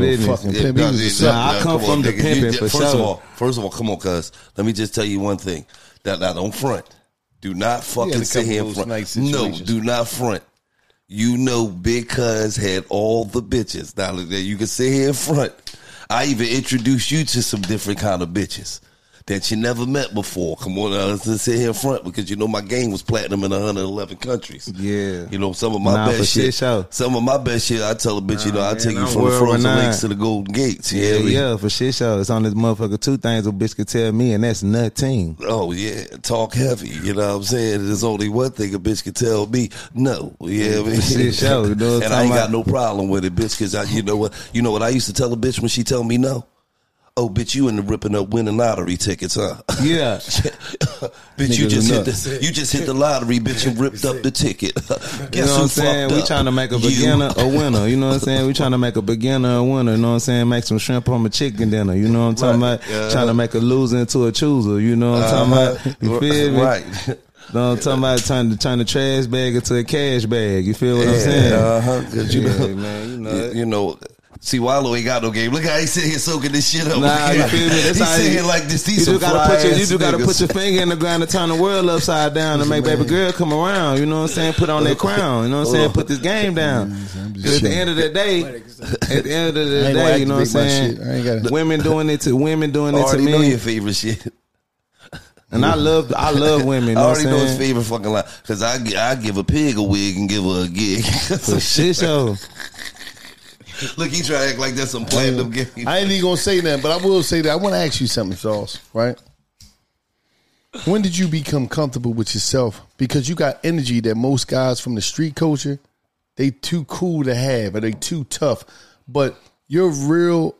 I come from the pimping for sure. First of all, come on, cuz. Let me just tell you one thing. Now, don't front. Do not fucking sit here in front. No, do not front. You know, Big Cuz had all the bitches. Now, you can sit here in front. I even introduced you to some different kind of bitches that you never met before. Come on, let's sit here in front because you know my game was platinum in 111 countries. Yeah, you know some of my best shit. Some of my best shit. I tell a bitch, you know, I take you from the Frozen Lakes to the Golden Gates. Yeah, for shit show. It's on this motherfucker. Two things a bitch could tell me, and that's nothing. Oh yeah, talk heavy. You know what I'm saying? There's only one thing a bitch could tell me. No, yeah, I mean, shit show. You know and I ain't got no problem with it, bitch. Because you know what I used to tell a bitch when she tell me no. Oh, bitch, you into ripping up winning lottery tickets, huh? Yeah. Bitch, you just hit the lottery, bitch, and ripped up the ticket. Guess you know what I'm saying? We trying to make a beginner a winner. You know what I'm saying? We trying to make a beginner a winner. You know what I'm saying? Make some shrimp on a chicken dinner. You know what I'm talking about? Trying to make a loser into a chooser. You know what I'm talking about? You feel me? Right. No, I'm talking about turn the trash bag into a cash bag. You feel what I'm saying? Man, you know. See, Wallow ain't got no game. Look how he sitting here soaking this shit up. Nah, you feel me? That's He's sitting here like this. You just gotta put your finger in the ground and turn the world upside down and make baby girl come around. You know what I'm saying? Put on that crown. You know what I'm saying? Put this game down. Because at the end of the day, you know what I'm saying? Women doing it to men. Know your favorite shit. And I love women. You know I already know his favorite fucking line. Because I give a pig a wig and give her a gig. For shit show. Look, he try to act like that's some platinum game. I ain't even gonna say that, but I will say that I want to ask you something, Sauce. Right? When did you become comfortable with yourself? Because you got energy that most guys from the street culture, they too cool to have, or they too tough. But you're real,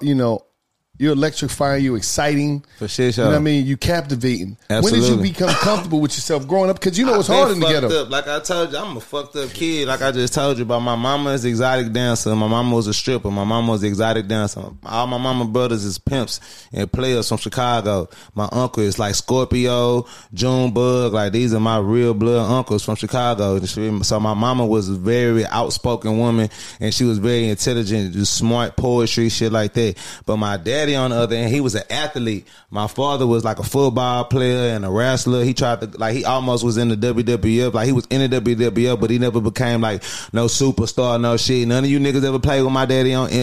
you're electrifying, you're exciting. For sure. You know what I mean? You captivating. Absolutely. When did you become comfortable with yourself growing up? Because you know it's hard in the ghetto. Like I told you, I'm a fucked up kid. Like I just told you about my mama is exotic dancer. My mama was a stripper. My mama was exotic dancer. All my mama brothers is pimps and players from Chicago. My uncle is like Scorpio, Junebug. Like these are my real blood uncles from Chicago. So my mama was a very outspoken woman and she was very intelligent, just smart poetry, shit like that. But my daddy, on the other hand, he was an athlete. My father was like a football player and a wrestler. He tried to, like, he almost was in the WWF. Like, he was in the WWF, but he never became like no superstar, no shit. None of you niggas ever played with my daddy on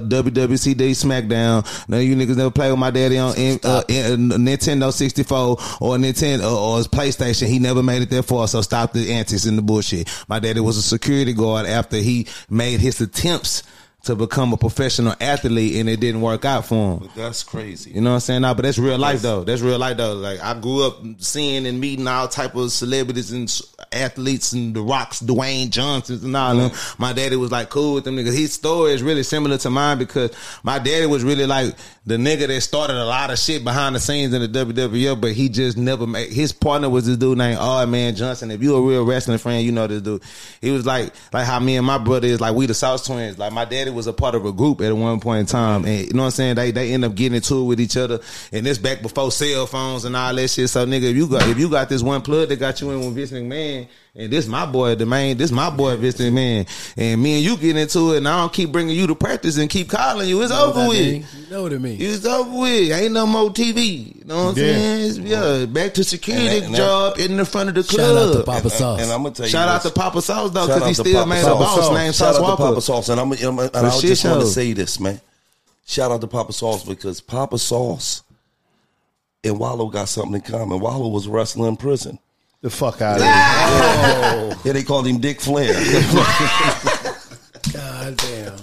WWCD SmackDown. None of you niggas never played with my daddy on Nintendo 64 or Nintendo or his PlayStation. He never made it that far, so stop the antics and the bullshit. My daddy was a security guard after he made his attempts to become a professional athlete and it didn't work out for him. But that's crazy. You know what I'm saying? No, but that's real life though. That's real life though. Like I grew up seeing and meeting all type of celebrities and athletes and the Rocks, Dwayne Johnsons and all them. My daddy was like cool with them niggas. His story is really similar to mine because my daddy was really like the nigga that started a lot of shit behind the scenes in the WWF, but he just never made. His partner was this dude named Odd Man Johnson. If you a real wrestling fan, you know this dude. He was like how me and my brother is, like we the South Twins. Like my daddy was a part of a group at one point in time, and you know what I'm saying, they end up getting into it with each other, and this back before cell phones and all that shit. So nigga, if you got this one plug that got you in with Vince McMahon, and this my boy Vince McMahon, and me and you get into it, and I don't keep bringing you to practice and keep calling you, it's over with. You know what I mean? It's over with. Ain't no more TV. You know what I'm saying? Back to security job in the front of the club. Shout out to Papa Sauce. And I'm gonna tell you, shout out to Papa Sauce though, because he still made a boss named Sauce Walker. Shout out to Papa Sauce, and I just want to say this, man. Shout out to Papa Sauce because Papa Sauce and Wallow got something in common. Wallow was wrestling in prison. The fuck out of here. Yeah, they called him Dick Flair. God damn.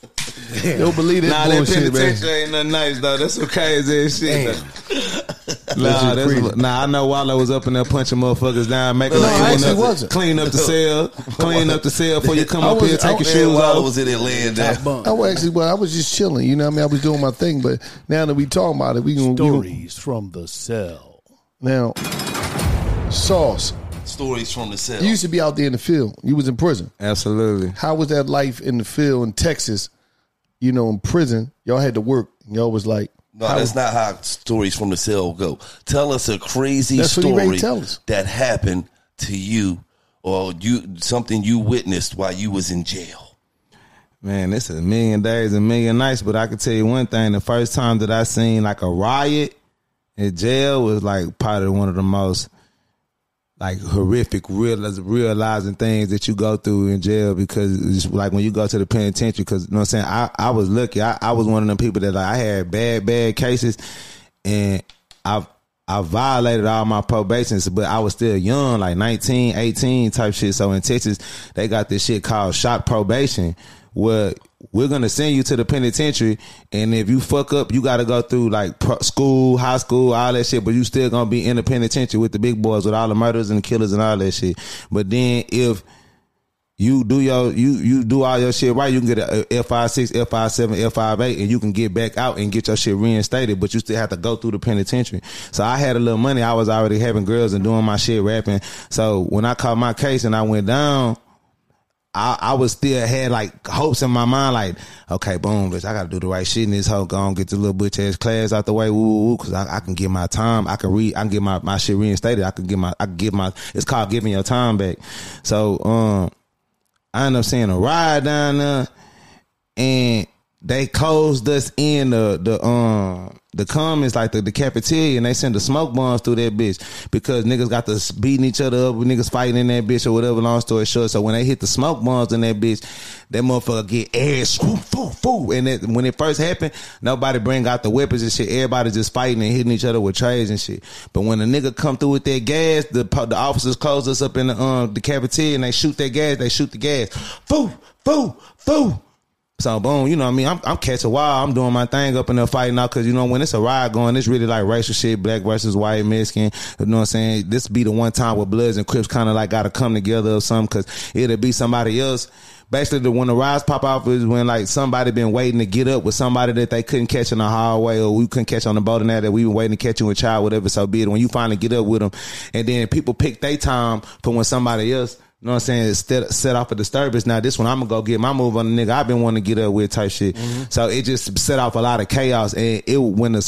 Don't believe that bullshit, that penitentiary ain't nothing nice though. That's some crazy shit. I know Wallow was up in there punching motherfuckers down, making clean up the cell before you come up here, take your shoes off. I was in there laying down. I was just chilling. You know what I mean? I was doing my thing, but now that we talking about it, we can Stories from the cell. Now, Sauce. Stories from the cell. You used to be out there in the field. You was in prison. Absolutely. How was that life in the field in Texas? You know, in prison, y'all had to work. Y'all was like, no, that's not how stories from the cell go. Tell us a crazy story that happened to you, or something you witnessed while you was in jail. Man, it's a million days, a million nights, but I can tell you one thing. The first time that I seen like a riot in jail was like probably one of the most like horrific realizing things that you go through in jail, because it's like when you go to the penitentiary, because you know what I'm saying, I was lucky. I was one of them people that like, I had bad cases, and I violated all my probations, but I was still young, like 19, 18 type shit. So in Texas, they got this shit called shock probation, where we're going to send you to the penitentiary, and if you fuck up, you got to go through like school, high school, all that shit, but you still going to be in the penitentiary with the big boys, with all the murderers and the killers and all that shit. But then if you do you do all your shit right, you can get a F5-6, F5-7, F5-8, and you can get back out and get your shit reinstated, but you still have to go through the penitentiary. So I had a little money. I was already having girls and doing my shit, rapping. So when I caught my case and I went down, I was still had like hopes in my mind, like, okay, boom, bitch, I gotta do the right shit in this hoe. Go on, get the little bitch ass class out the way, woo, cause I can get my time. I can get my shit reinstated. I can get my. It's called giving your time back. So I ended up seeing a ride down there, and they closed us in the commons, like the cafeteria, and they sent the smoke bombs through that bitch because niggas got to beating each other up, niggas fighting in that bitch or whatever, long story short. So when they hit the smoke bombs in that bitch, that motherfucker get air, swoop, foo, foo. And when it first happened, nobody bring out the weapons and shit. Everybody just fighting and hitting each other with trays and shit. But when a nigga come through with that gas, the officers close us up in the cafeteria and they shoot that gas, they shoot the gas. Foo, foo, foo. So boom, you know what I mean? I'm catching wild. I'm doing my thing up in there fighting out, because you know when it's a riot going, it's really like racial shit, black versus white, Mexican. You know what I'm saying? This be the one time where Bloods and Crips kind of like got to come together or something, because it'll be somebody else. Basically, when the riots pop off is when like somebody been waiting to get up with somebody that they couldn't catch in the hallway, or we couldn't catch on the boat and that we been waiting to catch you in child, whatever so be it. When you finally get up with them, and then people pick their time for when somebody else, you know what I'm saying, set off a disturbance. Now this one, I'm gonna go get my move on the nigga I've been wanting to get up with type shit. Mm-hmm. So it just set off a lot of chaos. And when the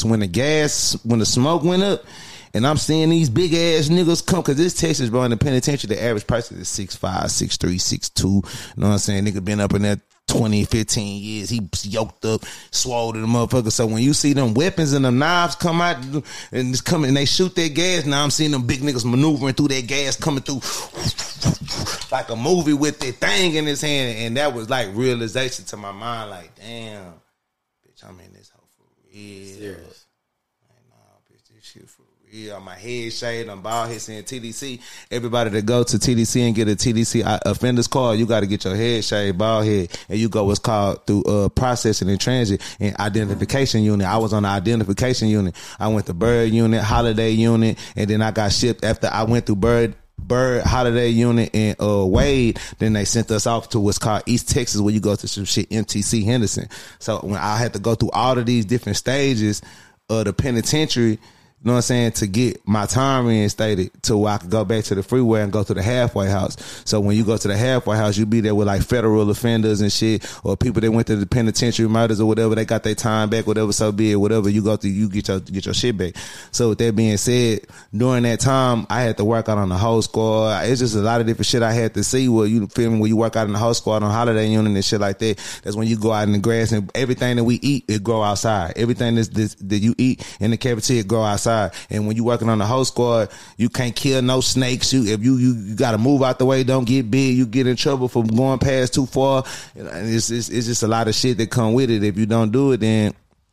smoke went up, and I'm seeing these big ass niggas come, cause this Texas, bro, in the penitentiary, the average person is 6'5", 6'3", 6'2". You know what I'm saying? Nigga been up in there 20, 15 years. He yoked up, swole to the motherfucker. So when you see them weapons and them knives come out and it's coming and they shoot that gas, now I'm seeing them big niggas maneuvering through that gas, coming through like a movie with that thing in his hand. And that was like realization to my mind, like, damn, bitch, I'm in this hoe for real. Serious. Like, nah, bitch, this shit for real. My head shaved, I'm bald head, saying TDC. Everybody that go to TDC and get a TDC offenders card, you got to get your head shaved, bald head, and you go what's called through processing and transit and identification unit. I was on the identification unit. I went to Bird unit, Holiday unit, and then I got shipped after I went through Bird, Holiday unit, and Wade. Then they sent us off to what's called East Texas, where you go to some shit, MTC Henderson. So when I had to go through all of these different stages of the penitentiary, you know what I'm saying, to get my time reinstated to where I could go back to the freeway and go to the halfway house. So when you go to the halfway house, you be there with like federal offenders and shit, or people that went to the penitentiary murders or whatever, they got their time back, whatever so be it, whatever you go through, you get your shit back. So with that being said, during that time, I had to work out on the whole squad. It's just a lot of different shit I had to see where you feel me, when you work out in the whole squad on Holiday unit and shit like that. That's when you go out in the grass, and everything that we eat, it grow outside. Everything that you eat in the cafeteria grow outside. And when you working on the whole squad, you can't kill no snakes. If you got to move out the way, don't get big. You get in trouble for going past too far. It's just a lot of shit that come with it. If you don't do it, then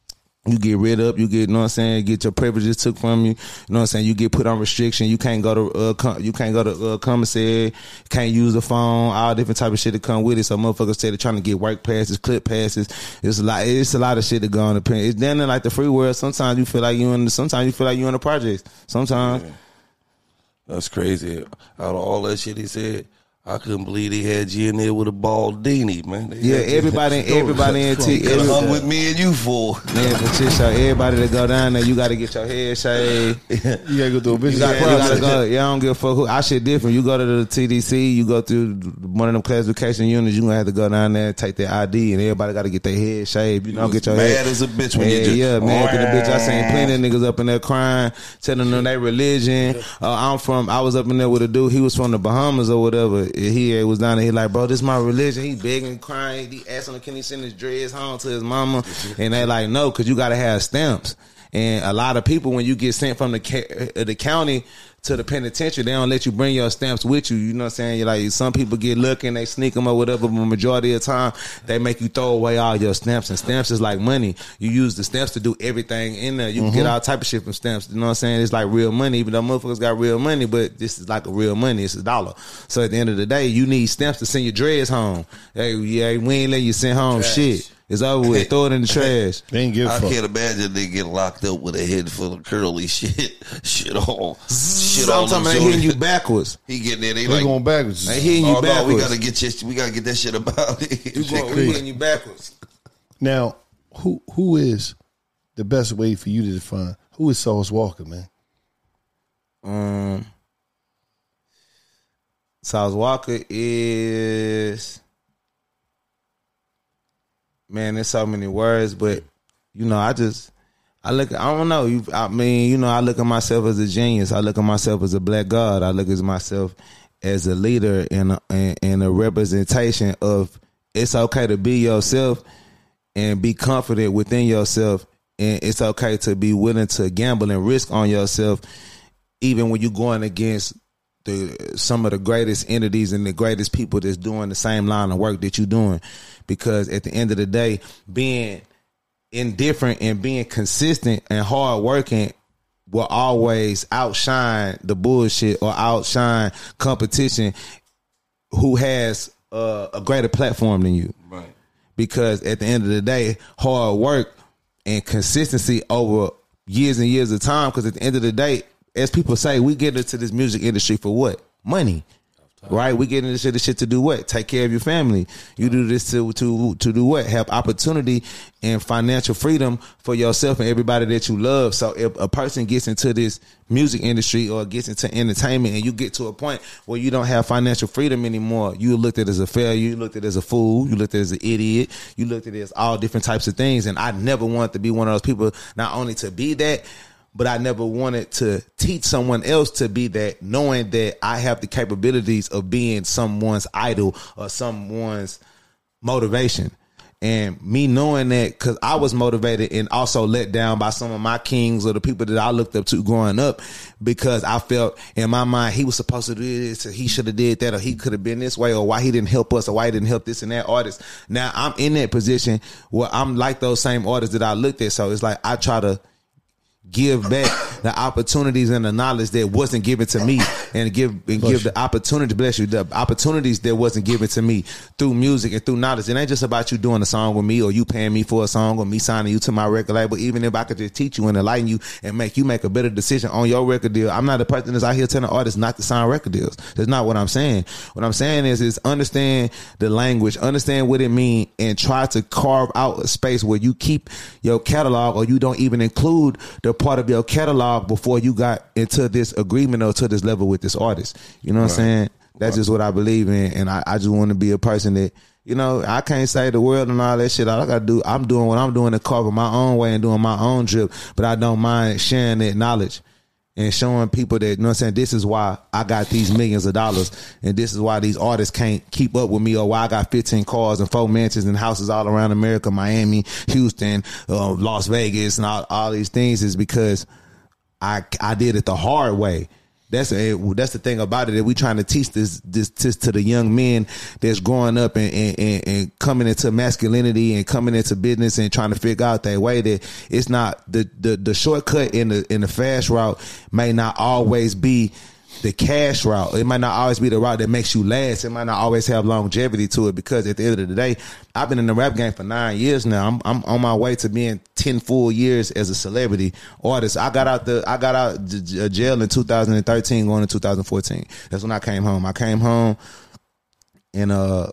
You get rid up, you get, you know what I'm saying, get your privileges took from you. You know what I'm saying? You get put on restriction. You can't go to commissary, can't use the phone, all different type of shit that come with it. So motherfuckers say they're trying to get work passes, clip passes. It's a lot of shit that go on the pen. It's down there like the free world. Sometimes you feel like you in the projects. Sometimes. Yeah. That's crazy. Out of all that shit he said, I couldn't believe they had you in there with a Baldini, man. Everybody in T. I'm with me and you for. Yeah, but shit, so everybody that go down there, you got to get your head shaved. You got to go through a business process. You got to go. Yeah, I don't give a fuck who. Our shit different. You go to the TDC, you go through one of them classification units, you going to have to go down there and take their ID, and everybody got to get their head shaved. You know, get your head. Mad as a bitch when you just. Yeah, mad as a bitch. I seen plenty of niggas up in there crying, telling them their religion. I was up in there with a dude, he was from the Bahamas or whatever. He was down there, he like, bro, this is my religion. He begging, crying. He asking him, can he send his dreads home to his mama? And they like, no, because you got to have stamps. And a lot of people, when you get sent from the county to the penitentiary, they don't let you bring your stamps with you. You know what I'm saying? You're like, some people get lucky and they sneak them or whatever, but majority of the time, they make you throw away all your stamps. And stamps is like money. You use the stamps to do everything in there. You can get all type of shit from stamps. You know what I'm saying? It's like real money, even though motherfuckers got real money, but this is like a real money. It's $1. So at the end of the day, you need stamps to send your dreads home. Hey, yeah, we ain't letting you send home shit. It's over with. Throw it in the trash. They ain't give a fuck. I can't imagine they get locked up with a head full of curly shit. Shit all. Sometimes they hitting you backwards. He getting there. They going backwards. They hitting you backwards. No, we gotta get that shit about it. We hitting you backwards. Now, who is the best way for you to define who is Sauce Walka, man? Sauce Walka is. Man, there's so many words, but you know, I don't know. I look at myself as a genius. I look at myself as a black god. I look at myself as a leader and a representation of it's okay to be yourself and be confident within yourself, and it's okay to be willing to gamble and risk on yourself, even when you're going against some of the greatest entities and the greatest people that's doing the same line of work that you're doing. Because at the end of the day, being indifferent and being consistent and hard working will always outshine the bullshit or outshine competition who has a greater platform than you. Right. Because at the end of the day, hard work and consistency over years and years of time, because at the end of the day, as people say, we get into this music industry for what? Money. Right? We get into this shit to do what? Take care of your family. You do this to do what? Have opportunity and financial freedom for yourself and everybody that you love. So if a person gets into this music industry or gets into entertainment and you get to a point where you don't have financial freedom anymore, you looked at as a failure, you looked at as a fool, you looked at as an idiot, you looked at as all different types of things. And I never wanted to be one of those people, not only to be that, but I never wanted to teach someone else to be that, knowing that I have the capabilities of being someone's idol or someone's motivation. And me knowing that, because I was motivated and also let down by some of my kings or the people that I looked up to growing up, because I felt in my mind he was supposed to do this, or he should have did that, or he could have been this way, or why he didn't help us, or why he didn't help this and that artist. Now I'm in that position where I'm like those same artists that I looked at. So it's like I try to give back the opportunities and the knowledge that wasn't given to me, and give the opportunity, bless you, the opportunities that wasn't given to me through music and through knowledge. It ain't just about you doing a song with me or you paying me for a song or me signing you to my record label. Even if I could just teach you and enlighten you and make you make a better decision on your record deal, I'm not a person that's out here telling artists not to sign record deals. That's not what I'm saying. What I'm saying is understand the language, understand what it means, and try to carve out a space where you keep your catalog, or you don't even include the part of your catalog before you got into this agreement or to this level with this artist. You know what I'm saying? That's just what I believe in. And I just want to be a person that, you know, I can't say the world and all that shit. All I got to do, I'm doing what I'm doing to carve my own way and doing my own drip. But I don't mind sharing that knowledge and showing people that, you know what I'm saying, this is why I got these millions of dollars, and this is why these artists can't keep up with me, or why I got 15 cars and 4 mansions and houses all around America, Miami, Houston, Las Vegas, and all these things, is because I did it the hard way. That's the thing about it, that we trying to teach this to the young men that's growing up and coming into masculinity and coming into business and trying to figure out that way, that it's not the shortcut in the fast route may not always be the cash route. It might not always be the route that makes you last. It might not always have longevity to it, because at the end of the day, I've been in the rap game for 9 years now. I'm on my way to being 10 full years as a celebrity artist. I got out jail in 2013 going to 2014. That's when I came home. I came home and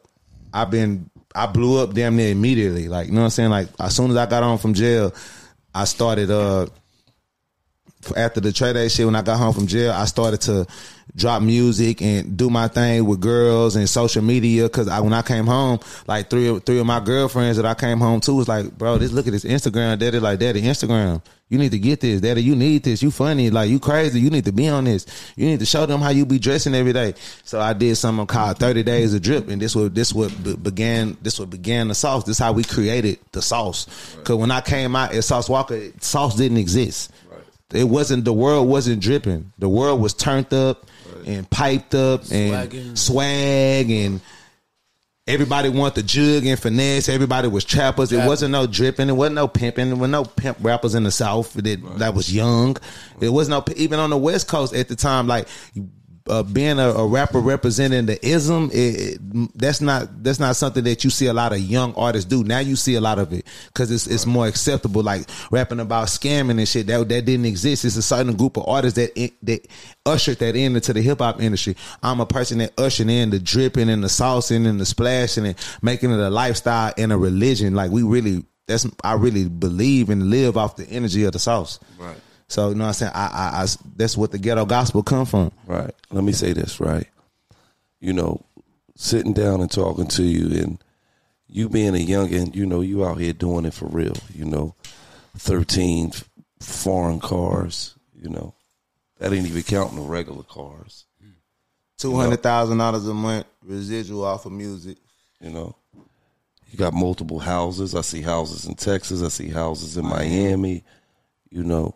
I blew up damn near immediately. Like, you know what I'm saying? Like, as soon as I got home from jail, I started after the Trey Day shit, when I got home from jail, I started to drop music and do my thing with girls and social media. Cause when I came home, like three of my girlfriends that I came home to was like, bro, look at this Instagram. Daddy, like, Daddy, Instagram. You need to get this. Daddy, you need this. You funny. Like, you crazy. You need to be on this. You need to show them how you be dressing every day. So I did something called 30 Days of Drip. And this what began the sauce. This is how we created the sauce. Right. Cause when I came out as Sauce Walker, sauce didn't exist. The world wasn't dripping. The world was turned up and piped up and swag, and everybody wanted the jug and finesse. Everybody was trappers. It wasn't no dripping. It wasn't no pimping. There were no pimp rappers in the South that was young. There was no, even on the West Coast at the time, like, being a rapper representing the ism, that's not something that you see a lot of young artists do. Now you see a lot of it because it's more acceptable. Like rapping about scamming and shit that didn't exist. It's a certain group of artists that ushered that into the hip hop industry. I'm a person that ushered in the dripping and the saucing and the splashing and making it a lifestyle and a religion. Like, I really believe and live off the energy of the sauce. Right. So, you know what I'm saying? That's what the ghetto gospel come from. Right. Let me say this, right? You know, sitting down and talking to you, and you being a youngin', you know, you out here doing it for real, you know. 13 foreign cars, you know. That ain't even counting the regular cars. $200,000 a month residual off of music. You know. You got multiple houses. I see houses in Texas. I see houses in Miami, you know.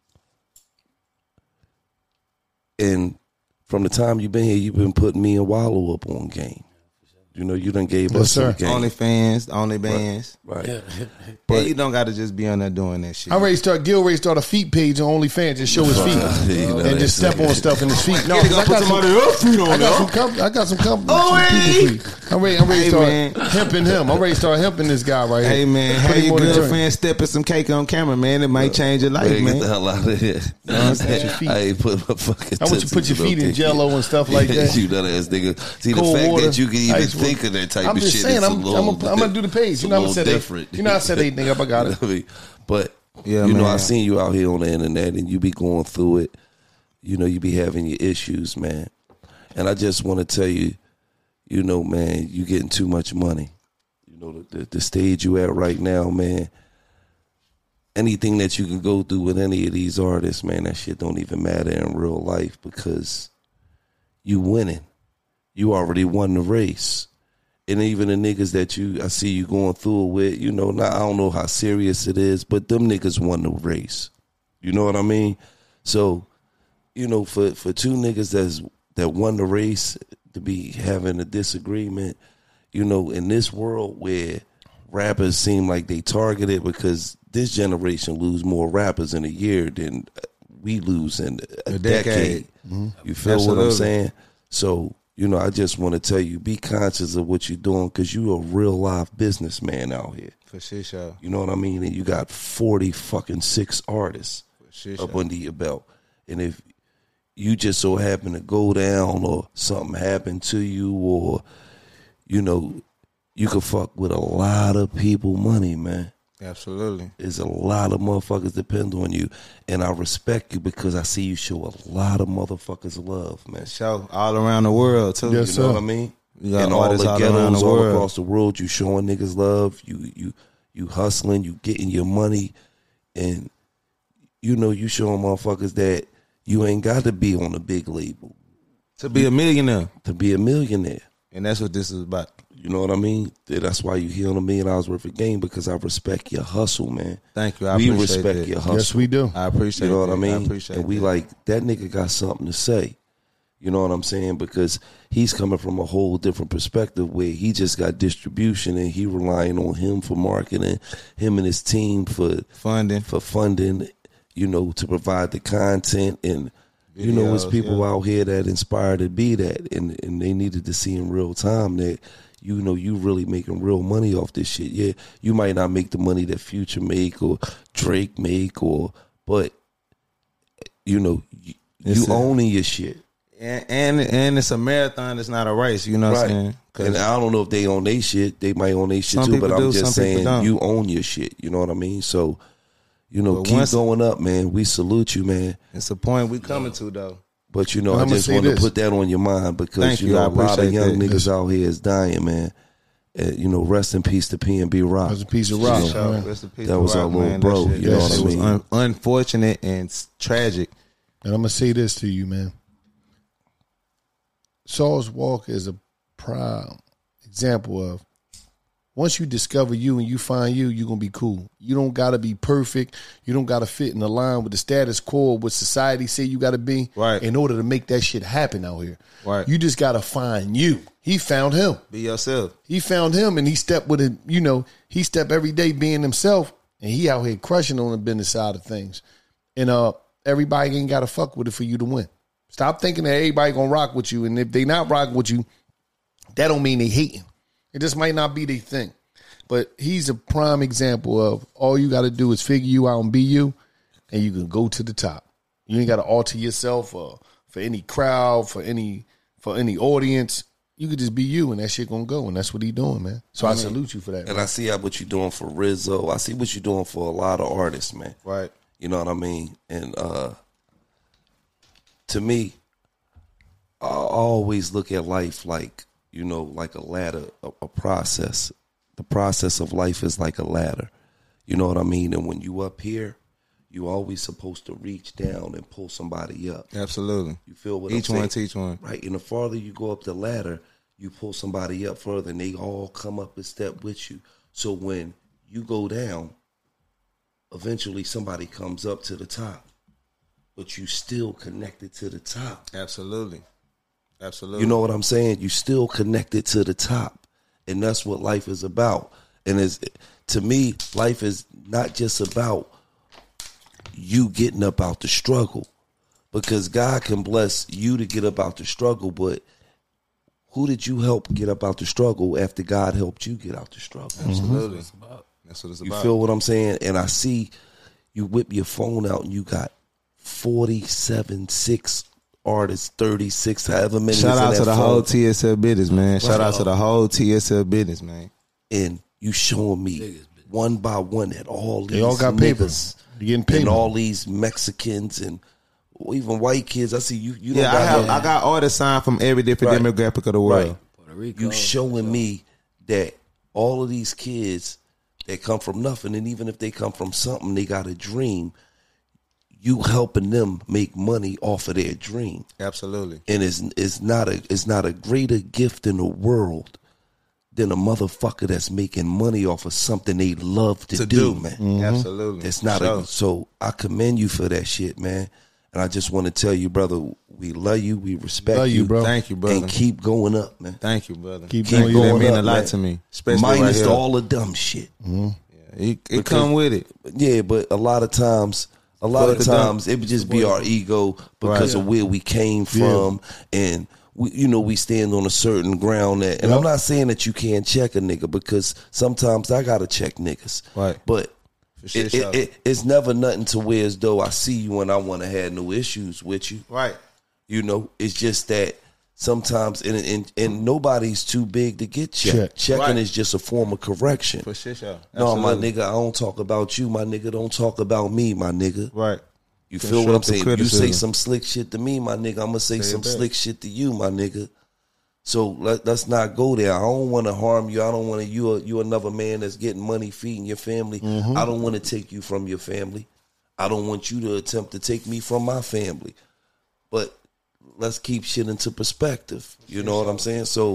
And from the time you've been here, you've been putting me and Wallow up on game. You know, you done gave us some game. OnlyFans, OnlyBands. Right. Yeah. But you don't got to just be on there doing that shit. Gil ready to start a feet page on OnlyFans and show his feet. And just step on stuff in his feet. No, I got somebody else's feet on there. I got some people's feet. I'm ready to start hemping him. I'm ready to start hemping this guy right here. Hey, man, have your girlfriend stepping some cake on camera, man. It might change your life, man. Get the hell out of here. I ain't put my fucking I want you to put your feet in Jello and stuff like that. You nut ass nigga. See, the fact that you can even think of that type of shit. I'm just saying, I'm gonna do the page. You know, I'm gonna say you know, I said anything up. I got it. But yeah, you know, I seen you out here on the internet, and you be going through it. You know, you be having your issues, man. And I just want to tell you, you know, man, you getting too much money. You know, the stage you at right now, man. Anything that you can go through with any of these artists, man, that shit don't even matter in real life because you winning. You already won the race. And even the niggas that I see you going through it with, you know, now I don't know how serious it is, but them niggas won the race. You know what I mean? So, you know, for two niggas that won the race to be having a disagreement, you know, in this world where rappers seem like they targeted, because this generation lose more rappers in a year than we lose in a decade. Mm-hmm. You feel what I'm saying? So, you know, I just want to tell you, be conscious of what you're doing, because you a real live businessman out here. For sure. You know what I mean? And you got 46 artists up under your belt. And if you just so happen to go down or something happened to you, or, you know, you could fuck with a lot of people money, man. Absolutely. There's a lot of motherfuckers depend on you. And I respect you because I see you show a lot of motherfuckers love, man. Show all around the world, too. Yes, you know what I mean? You got all the ghettos all across the world. You showing niggas love. You hustling. You getting your money. And, you know, you showing motherfuckers that you ain't got to be on a big label. To be a millionaire. To be a millionaire. And that's what this is about. You know what I mean? That's why you hear on $1 million worth of game, because I respect your hustle, man. Thank you. I we appreciate respect that. your hustle. Yes, we do. I appreciate it. You know what I mean? I appreciate and we that. like, that nigga got something to say. You know what I'm saying? Because he's coming from a whole different perspective where he just got distribution and he relying on him for marketing, him and his team for funding, you know, to provide the content. And, you know, it's people out here that inspire to be that. And they needed to see in real time that, you know, you really making real money off this shit. Yeah, you might not make the money that Future make or Drake make, but, you know, you owning your shit. And it's a marathon. It's not a race. You know what I'm saying? And I don't know if they own their shit. They might own their shit too. But I'm just saying, you own your shit. You know what I mean? So, you know, keep going up, man. We salute you, man. It's the point we coming to, though. But, you know, I just want to put that on your mind because, you know, a lot of young niggas out here is dying, man. You know, rest in peace to P&B Rock. Rest in peace to Rock. That was our little bro. You know what I mean? It was unfortunate and tragic. And I'm going to say this to you, man. Saul's Walk is a prime example of once you discover you and you find you, you're going to be cool. You don't got to be perfect. You don't got to fit in the line with the status quo, what society say you got to be in order to make that shit happen out here. Right. You just got to find you. He found him. Be yourself. He found him and he stepped with it. You know, he stepped every day being himself and he out here crushing on the business side of things. And everybody ain't got to fuck with it for you to win. Stop thinking that everybody gonna rock with you, and if they not rocking with you, that don't mean they hating. It just might not be their thing. But he's a prime example of all you got to do is figure you out and be you, and you can go to the top. You ain't got to alter yourself for any crowd, for any audience. You could just be you, and that shit gonna go, and that's what he doing, man. So I salute you for that. And man. I see what you're doing for Rizzo. I see what you're doing for a lot of artists, man. Right. You know what I mean? And to me, I always look at life like, you know, like a ladder, a process. The process of life is like a ladder. You know what I mean? And when you up here, you always supposed to reach down and pull somebody up. Absolutely. You feel what each I'm saying? one teach one. Right. And the farther you go up the ladder, you pull somebody up further and they all come up and step with you. So when you go down, eventually somebody comes up to the top. But you still connected to the top. Absolutely. Absolutely. You know what I'm saying? You still connected to the top. And that's what life is about. And to me, life is not just about you getting up out the struggle. Because God can bless you to get up out the struggle, but who did you help get up out the struggle after God helped you get out the struggle? Absolutely. That's what it's about. You feel what I'm saying? And I see you whip your phone out and you got 47, 6 artists, 36, however many. Shout out to the whole TSL TSL business, man. Shout out to the whole TSL business, man. And you showing me one by one that all these they all got papers. Getting paid. And all these Mexicans and even white kids. I see you. I got artists signed from every different demographic of the world. Right. Puerto Rico, you showing me that all of these kids that come from nothing, and even if they come from something, they got a dream. You helping them make money off of their dream. Absolutely. And it's not a greater gift in the world than a motherfucker that's making money off of something they love to do, man. Mm-hmm. Absolutely. It's not so I commend you for that shit, man. And I just want to tell you, brother, we love you, we respect you, bro. Thank you, brother. And keep going up, man. Thank you, brother. Keep going that mean up, a lot man. to me. Especially minus right all the dumb shit. Mm-hmm. Yeah, it come with it. Yeah, but a lot of times it would just be our ego because of where we came from, and we stand on a certain ground. And I'm not saying that you can't check a nigga, because sometimes I gotta check niggas, right? But it's never nothing to where as though I see you and I want to have no issues with you, right? It's just that sometimes and nobody's too big to get checked. Checking is just a form of correction. For sure. No, my nigga, I don't talk about you. My nigga, don't talk about me, my nigga. Right. You feel what I'm saying? You say some slick shit to me, my nigga, I'm gonna say some slick shit to you, my nigga. So let's not go there. I don't want to harm you. I don't want to. You another man that's getting money, feeding your family. Mm-hmm. I don't want to take you from your family. I don't want you to attempt to take me from my family. But let's keep shit into perspective. You know what I'm saying? So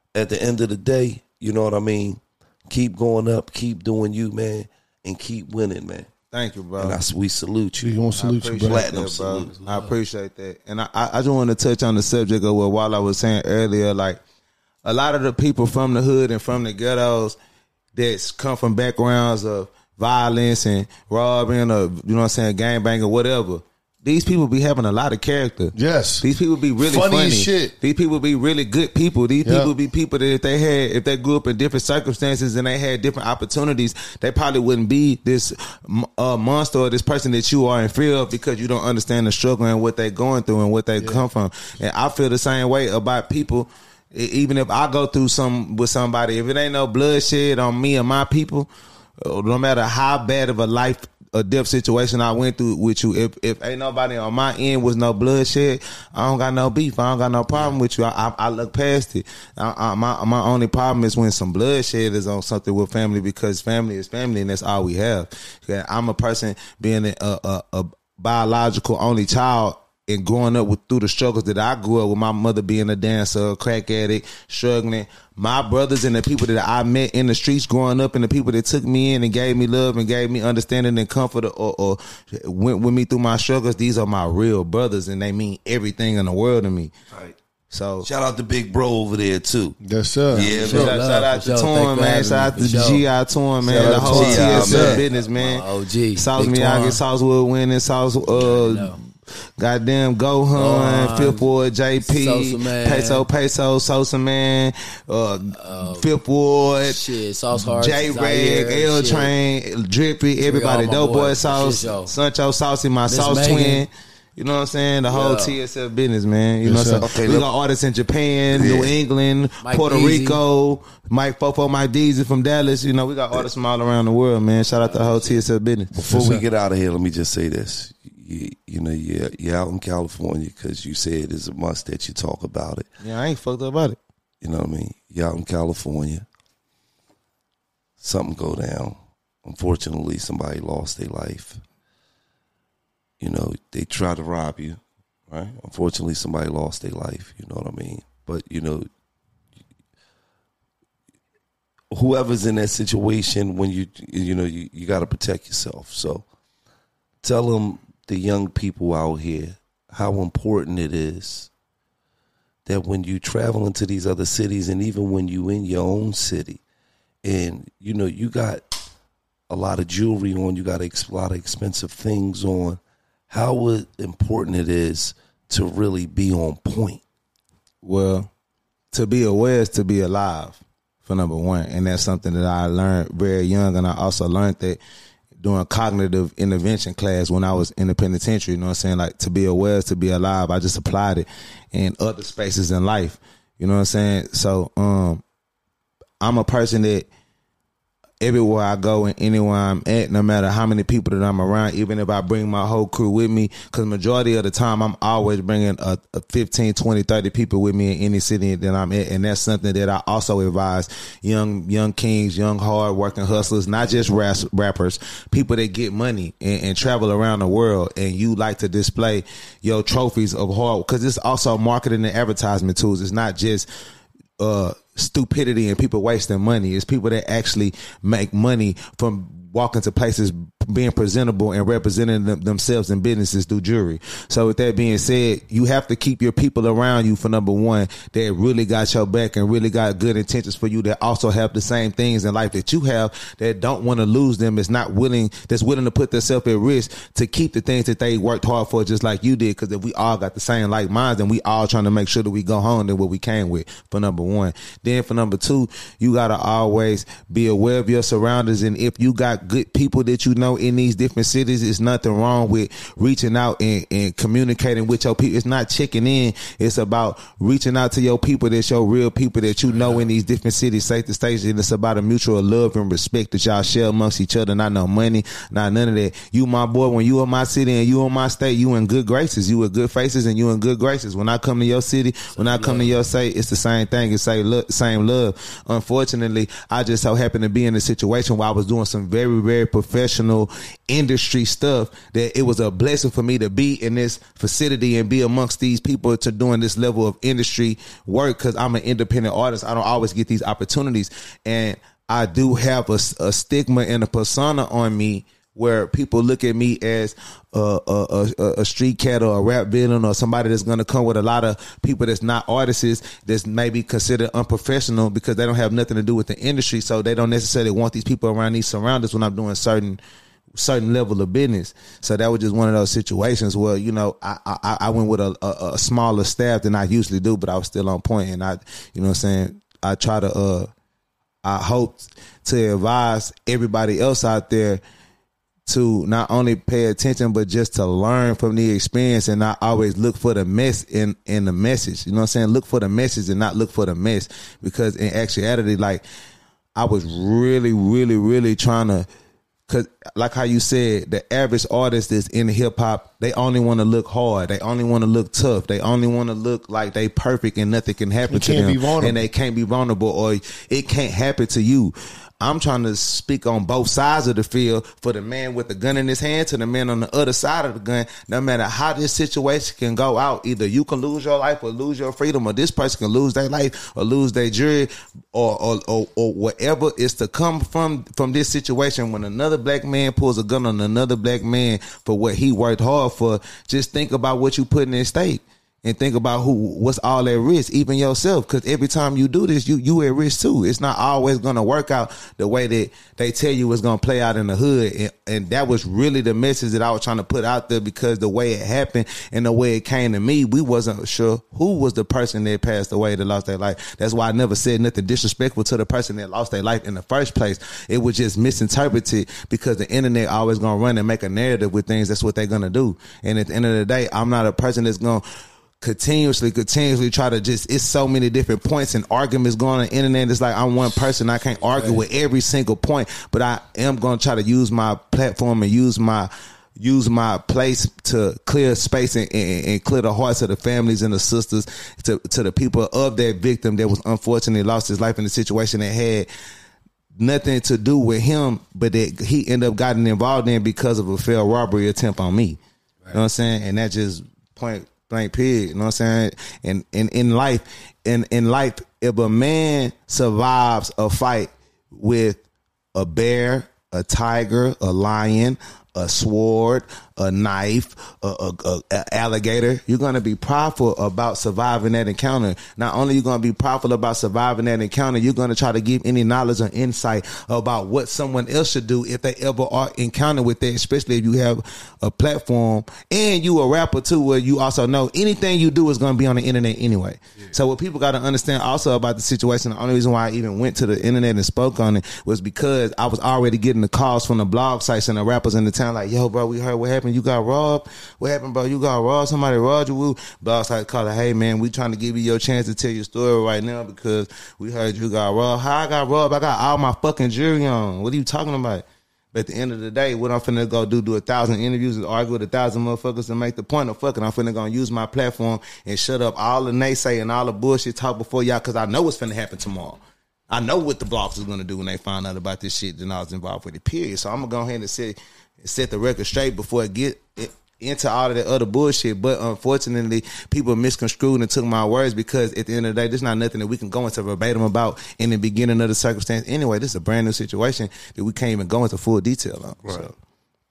at the end of the day, you know what I mean? Keep going up, keep doing you, man, and keep winning, man. Thank you, bro. And we salute you. We gonna salute you, bro. Platinum that, bro. salute. I appreciate that. And I just want to touch on the subject of what Walla was saying earlier. Like, a lot of the people from the hood and from the ghettos that's come from backgrounds of violence and robbing or, you know what I'm saying, gangbanging or whatever, these people be having a lot of character. Yes. These people be really funny as shit. These people be really good people. These people be people that if they grew up in different circumstances and they had different opportunities, they probably wouldn't be this monster or this person that you are in fear of because you don't understand the struggle and what they're going through and what they come from. And I feel the same way about people. Even if I go through with somebody, if it ain't no bloodshed on me and my people, no matter how bad of a life or death situation I went through with you, if ain't nobody on my end was no bloodshed, I don't got no beef. I don't got no problem with you. I look past it. My only problem is when some bloodshed is on something with family, because family is family and that's all we have. I'm a person being a biological only child and growing up through the struggles that I grew up with, my mother being a dancer, a crack addict, struggling. My brothers and the people that I met in the streets growing up and the people that took me in and gave me love and gave me understanding and comfort or went with me through my struggles, these are my real brothers and they mean everything in the world to me. Right. So shout out to Big Bro over there too. Yes, sir. Yeah, shout out to Torn, man. Shout out to G.I. Torn, man. The whole TSL business, man. OG. Sauce Miyagi, Saucewood winning, Sauce goddamn Gohan, Fifth Ward, JP, Peso, Sosa Man, Fifth Ward, Sauce Hard, J-Reg, L Train, Drippy, everybody, Dope Boy Sauce, Sancho Saucy, my Sauce Twin. You know what I'm saying? The whole TSF business, man. You know what I'm saying? We got artists in Japan, New England, Mike Puerto Rico, Mike Fofo, Mike Deezy from Dallas. You know, we got artists from all around the world, man. Shout out to the whole TSF business. Before we get out of here, let me just say this. You know, you're out in California because you said it's a must that you talk about it. Yeah, I ain't fucked up about it. You know what I mean? You're out in California. Something go down. Unfortunately, somebody lost their life. You know, they try to rob you, right? Unfortunately, somebody lost their life. You know what I mean? But, you know, whoever's in that situation, when you got to protect yourself. So tell them, the young people out here, how important it is that when you travel into these other cities and even when you in your own city and, you know, you got a lot of jewelry on, you got a lot of expensive things on, how important it is to really be on point. Well, to be aware is to be alive, for number one. And that's something that I learned very young. And I also learned that doing cognitive intervention class when I was in the penitentiary. You know what I'm saying? Like, to be aware is to be alive. I just applied it in other spaces in life. You know what I'm saying? So I'm a person that everywhere I go and anywhere I'm at, no matter how many people that I'm around, even if I bring my whole crew with me, because majority of the time I'm always bringing a 15, 20, 30 people with me in any city that I'm at. And that's something that I also advise young kings, young hard-working hustlers, not just rappers, people that get money and travel around the world, and you like to display your trophies of hard, because it's also marketing and advertisement tools. It's not just stupidity and people wasting money. It's people that actually make money from walking to places, being presentable and representing themselves in businesses through jewelry. So with that being said, you have to keep your people around you, for number one, that really got your back and really got good intentions for you, that also have the same things in life that you have, that don't want to lose them, that's willing to put themselves at risk to keep the things that they worked hard for, just like you did. Because if we all got the same like minds, then we all trying to make sure that we go home to what we came with, for number one. Then for number two, you got to always be aware of your surroundings. And if you got good people that you know in these different cities, it's nothing wrong with reaching out and communicating with your people. It's not checking in. It's about reaching out to your people, that's your real people that you know in these different cities, state to state. And it's about a mutual love and respect that y'all share amongst each other. Not no money, not none of that. You my boy, when you in my city and you in my state, you in good graces. You with good faces and you in good graces. When I come to your city, when I come to your state, it's the same thing. It's same love. Unfortunately, I just so happened to be in a situation where I was doing some very, very professional traditional industry stuff, that it was a blessing for me to be in this facility and be amongst these people to doing this level of industry work, because I'm an independent artist. I don't always get these opportunities, and I do have a stigma and a persona on me where people look at me as a street cat or a rap villain or somebody that's going to come with a lot of people that's not artists, that's maybe considered unprofessional because they don't have nothing to do with the industry. So they don't necessarily want these people around these surroundings when I'm doing certain level of business. So that was just one of those situations where, you know, I went with a smaller staff than I usually do, but I was still on point. And I, you know what I'm saying, I try to, I hope to advise everybody else out there to not only pay attention, but just to learn from the experience and not always look for the mess in the message. You know what I'm saying? Look for the message and not look for the mess. Because in actuality, like, I was really, really, really trying to, because like how you said, the average artist that's in hip hop, they only want to look hard. They only want to look tough. They only want to look like they perfect and nothing can happen to them. And they can't be vulnerable, or it can't happen to you. I'm trying to speak on both sides of the field, for the man with the gun in his hand to the man on the other side of the gun. No matter how this situation can go out, either you can lose your life or lose your freedom, or this person can lose their life or lose their jury, or whatever is to come from this situation. When another black man pulls a gun on another black man for what he worked hard for, just think about what you putting at stake. And think about what's all at risk, even yourself. Because every time you do this, you at risk too. It's not always going to work out the way that they tell you it's going to play out in the hood. And that was really the message that I was trying to put out there, because the way it happened and the way it came to me, we wasn't sure who was the person that passed away, that lost their life. That's why I never said nothing disrespectful to the person that lost their life in the first place. It was just misinterpreted, because the internet always going to run and make a narrative with things. That's what they're going to do. And at the end of the day, I'm not a person that's going to continuously try to just, it's so many different points and arguments going on the internet. It's like I'm one person. I can't argue with every single point, but I am going to try to use my platform and use my place to clear space and clear the hearts of the families and the sisters, to the people of that victim that was unfortunately lost his life in a situation that had nothing to do with him, but that he ended up getting involved in because of a failed robbery attempt on me. Right. You know what I'm saying? And that just point blank period. You know what I'm saying? And in life, if a man survives a fight with a bear, a tiger, a lion, a sword, a knife, a alligator, you're going to be prideful about surviving that encounter. Not only are you going to be prideful about surviving that encounter, you're going to try to give any knowledge or insight about what someone else should do if they ever are encountered with that, especially if you have a platform and you a rapper too, where you also know anything you do is going to be on the internet anyway. Yeah. So what people got to understand also about the situation, the only reason why I even went to the internet and spoke on it was because I was already getting the calls from the blog sites and the rappers in the town like, yo, bro, we heard what happened. You got robbed. What happened, bro? You got robbed. Somebody robbed you. Blog site calling, hey, man, we trying to give you your chance to tell your story right now because we heard you got robbed. How I got robbed? I got all my fucking jewelry on. What are you talking about? But at the end of the day, what I'm finna go do 1,000 interviews and argue with 1,000 motherfuckers and make the point of fucking, I'm finna go use my platform and shut up all the naysay and all the bullshit talk before y'all, because I know what's finna happen tomorrow. I know what the blogs is gonna do when they find out about this shit that I was involved with it, period. So I'm gonna go ahead and set the record straight before it get into all of that other bullshit. But unfortunately, people misconstrued and took my words, because at the end of the day, there's not nothing that we can go into verbatim about in the beginning of the circumstance. Anyway, this is a brand new situation that we can't even go into full detail on. Right. So.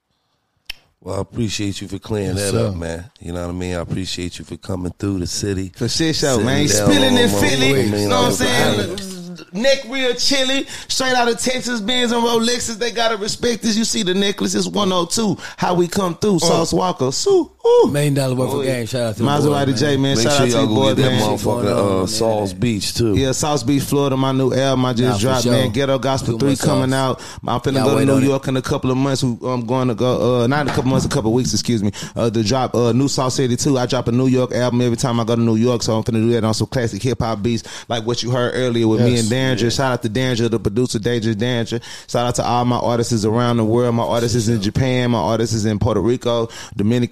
Well, I appreciate you for clearing that up, man. You know what I mean? I appreciate you for coming through the city. For shit show, man. Spilling in Philly. You know what I'm saying? Neck real chilly, straight out of Texas, Benz and Rolexes. They gotta respect this. You see the necklace is 102. How we come through, Sauce Walker. Sue. $1 million worth of game. Shout out to Maserati J, man. Shout out to you, boy, man. Motherfucker, Sauce Beach too. Yeah, Sauce Beach, Florida. My new album I just dropped, man. Ghetto Gospel 3 coming out. I'm finna go to New York in a couple of months. I'm going to go, not in a couple months, a couple of weeks, excuse me. To drop New Sauce City 2. I drop a New York album every time I go to New York, so I'm finna do that on some classic hip hop beats, like what you heard earlier with me and Danger. Yeah. Shout out to Danger, the producer, Dangerous Danger. Shout out to all my artists around the world. My artists is in Japan. My artists is in Puerto Rico, Dominican Republic.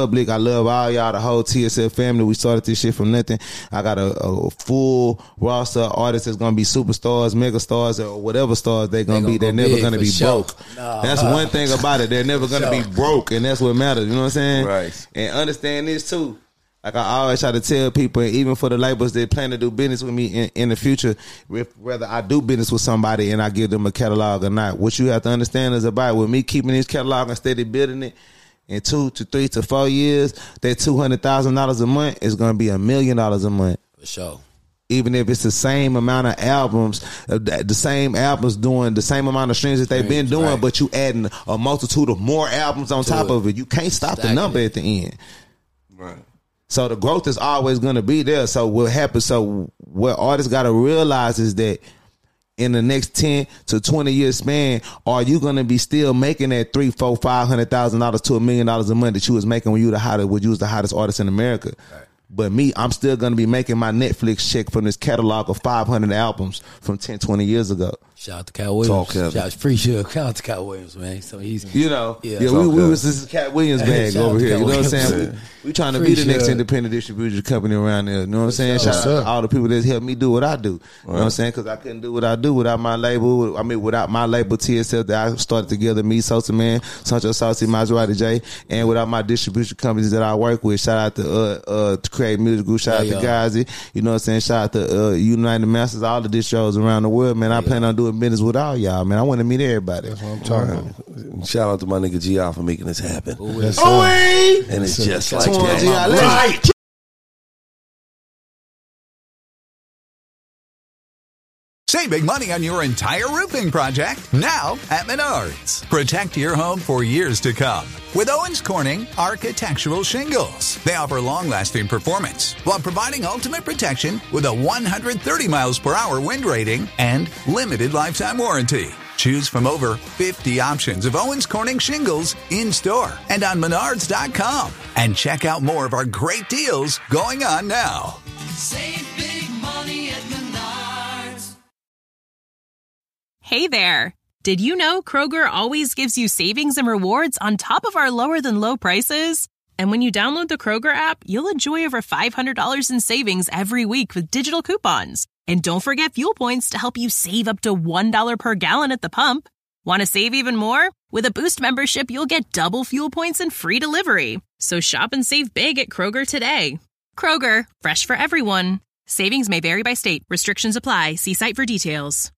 public. I love all y'all, the whole TSF family. We started this shit from nothing. I got a full roster of artists that's gonna be superstars, mega stars, or whatever stars they're gonna be. They're never gonna be broke. That's one thing about it. They're never gonna be broke, and that's what matters. You know what I'm saying? Right. And understand this too. Like I always try to tell people, even for the labels that plan to do business with me in the future, whether I do business with somebody and I give them a catalog or not, what you have to understand is about with me keeping this catalog and steady building it, in 2 to 3 to 4 years, that $200,000 a month is going to be $1 million a month. For sure. Even if it's the same amount of albums, the same albums doing the same amount of streams that they've been doing, right. But you adding a multitude of more albums on top of it. You can't stop the number at the end. Right. So the growth is always going to be there. So what happens? So what artists got to realize is that in the next 10 to 20 year span, are you going to be still making that $300,000, $400,000, $500,000 to $1 million a month that you was making when you was the hottest artist in America? Right. But me, I'm still going to be making my Netflix check from this catalog of 500 albums from 10, 20 years ago. Shout out to Cat Williams. Shout out to Cat Williams, man. So he's, we was this is Cat Williams bag over here. You know what I'm saying? We trying to be the next independent distribution company around there. You know what I'm saying? Shout out to all the people that helped me do what I do. You know what I'm saying? Because I couldn't do what I do without my label. I mean, without my label TSF that I started together, me, Sosa Man, Sancho Saucy, Maserati J, and without my distribution companies that I work with. Shout out to Create Music Group. Shout out to Gazi. You know what I'm saying? Shout out to United Masters, all the distros around the world, man. I plan on doing business with all y'all, man. I want to meet everybody. That's what I'm talking about. Shout out to my nigga GR for making this happen. Yes, and it's just like that. Right. Save big money on your entire roofing project now at Menards. Protect your home for years to come with Owens Corning Architectural Shingles. They offer long-lasting performance while providing ultimate protection with a 130 miles per hour wind rating and limited lifetime warranty. Choose from over 50 options of Owens Corning shingles in-store and on Menards.com. And check out more of our great deals going on now. Save big money at Menards. Hey there. Did you know Kroger always gives you savings and rewards on top of our lower than low prices? And when you download the Kroger app, you'll enjoy over $500 in savings every week with digital coupons. And don't forget fuel points to help you save up to $1 per gallon at the pump. Want to save even more? With a Boost membership, you'll get double fuel points and free delivery. So shop and save big at Kroger today. Kroger, fresh for everyone. Savings may vary by state. Restrictions apply. See site for details.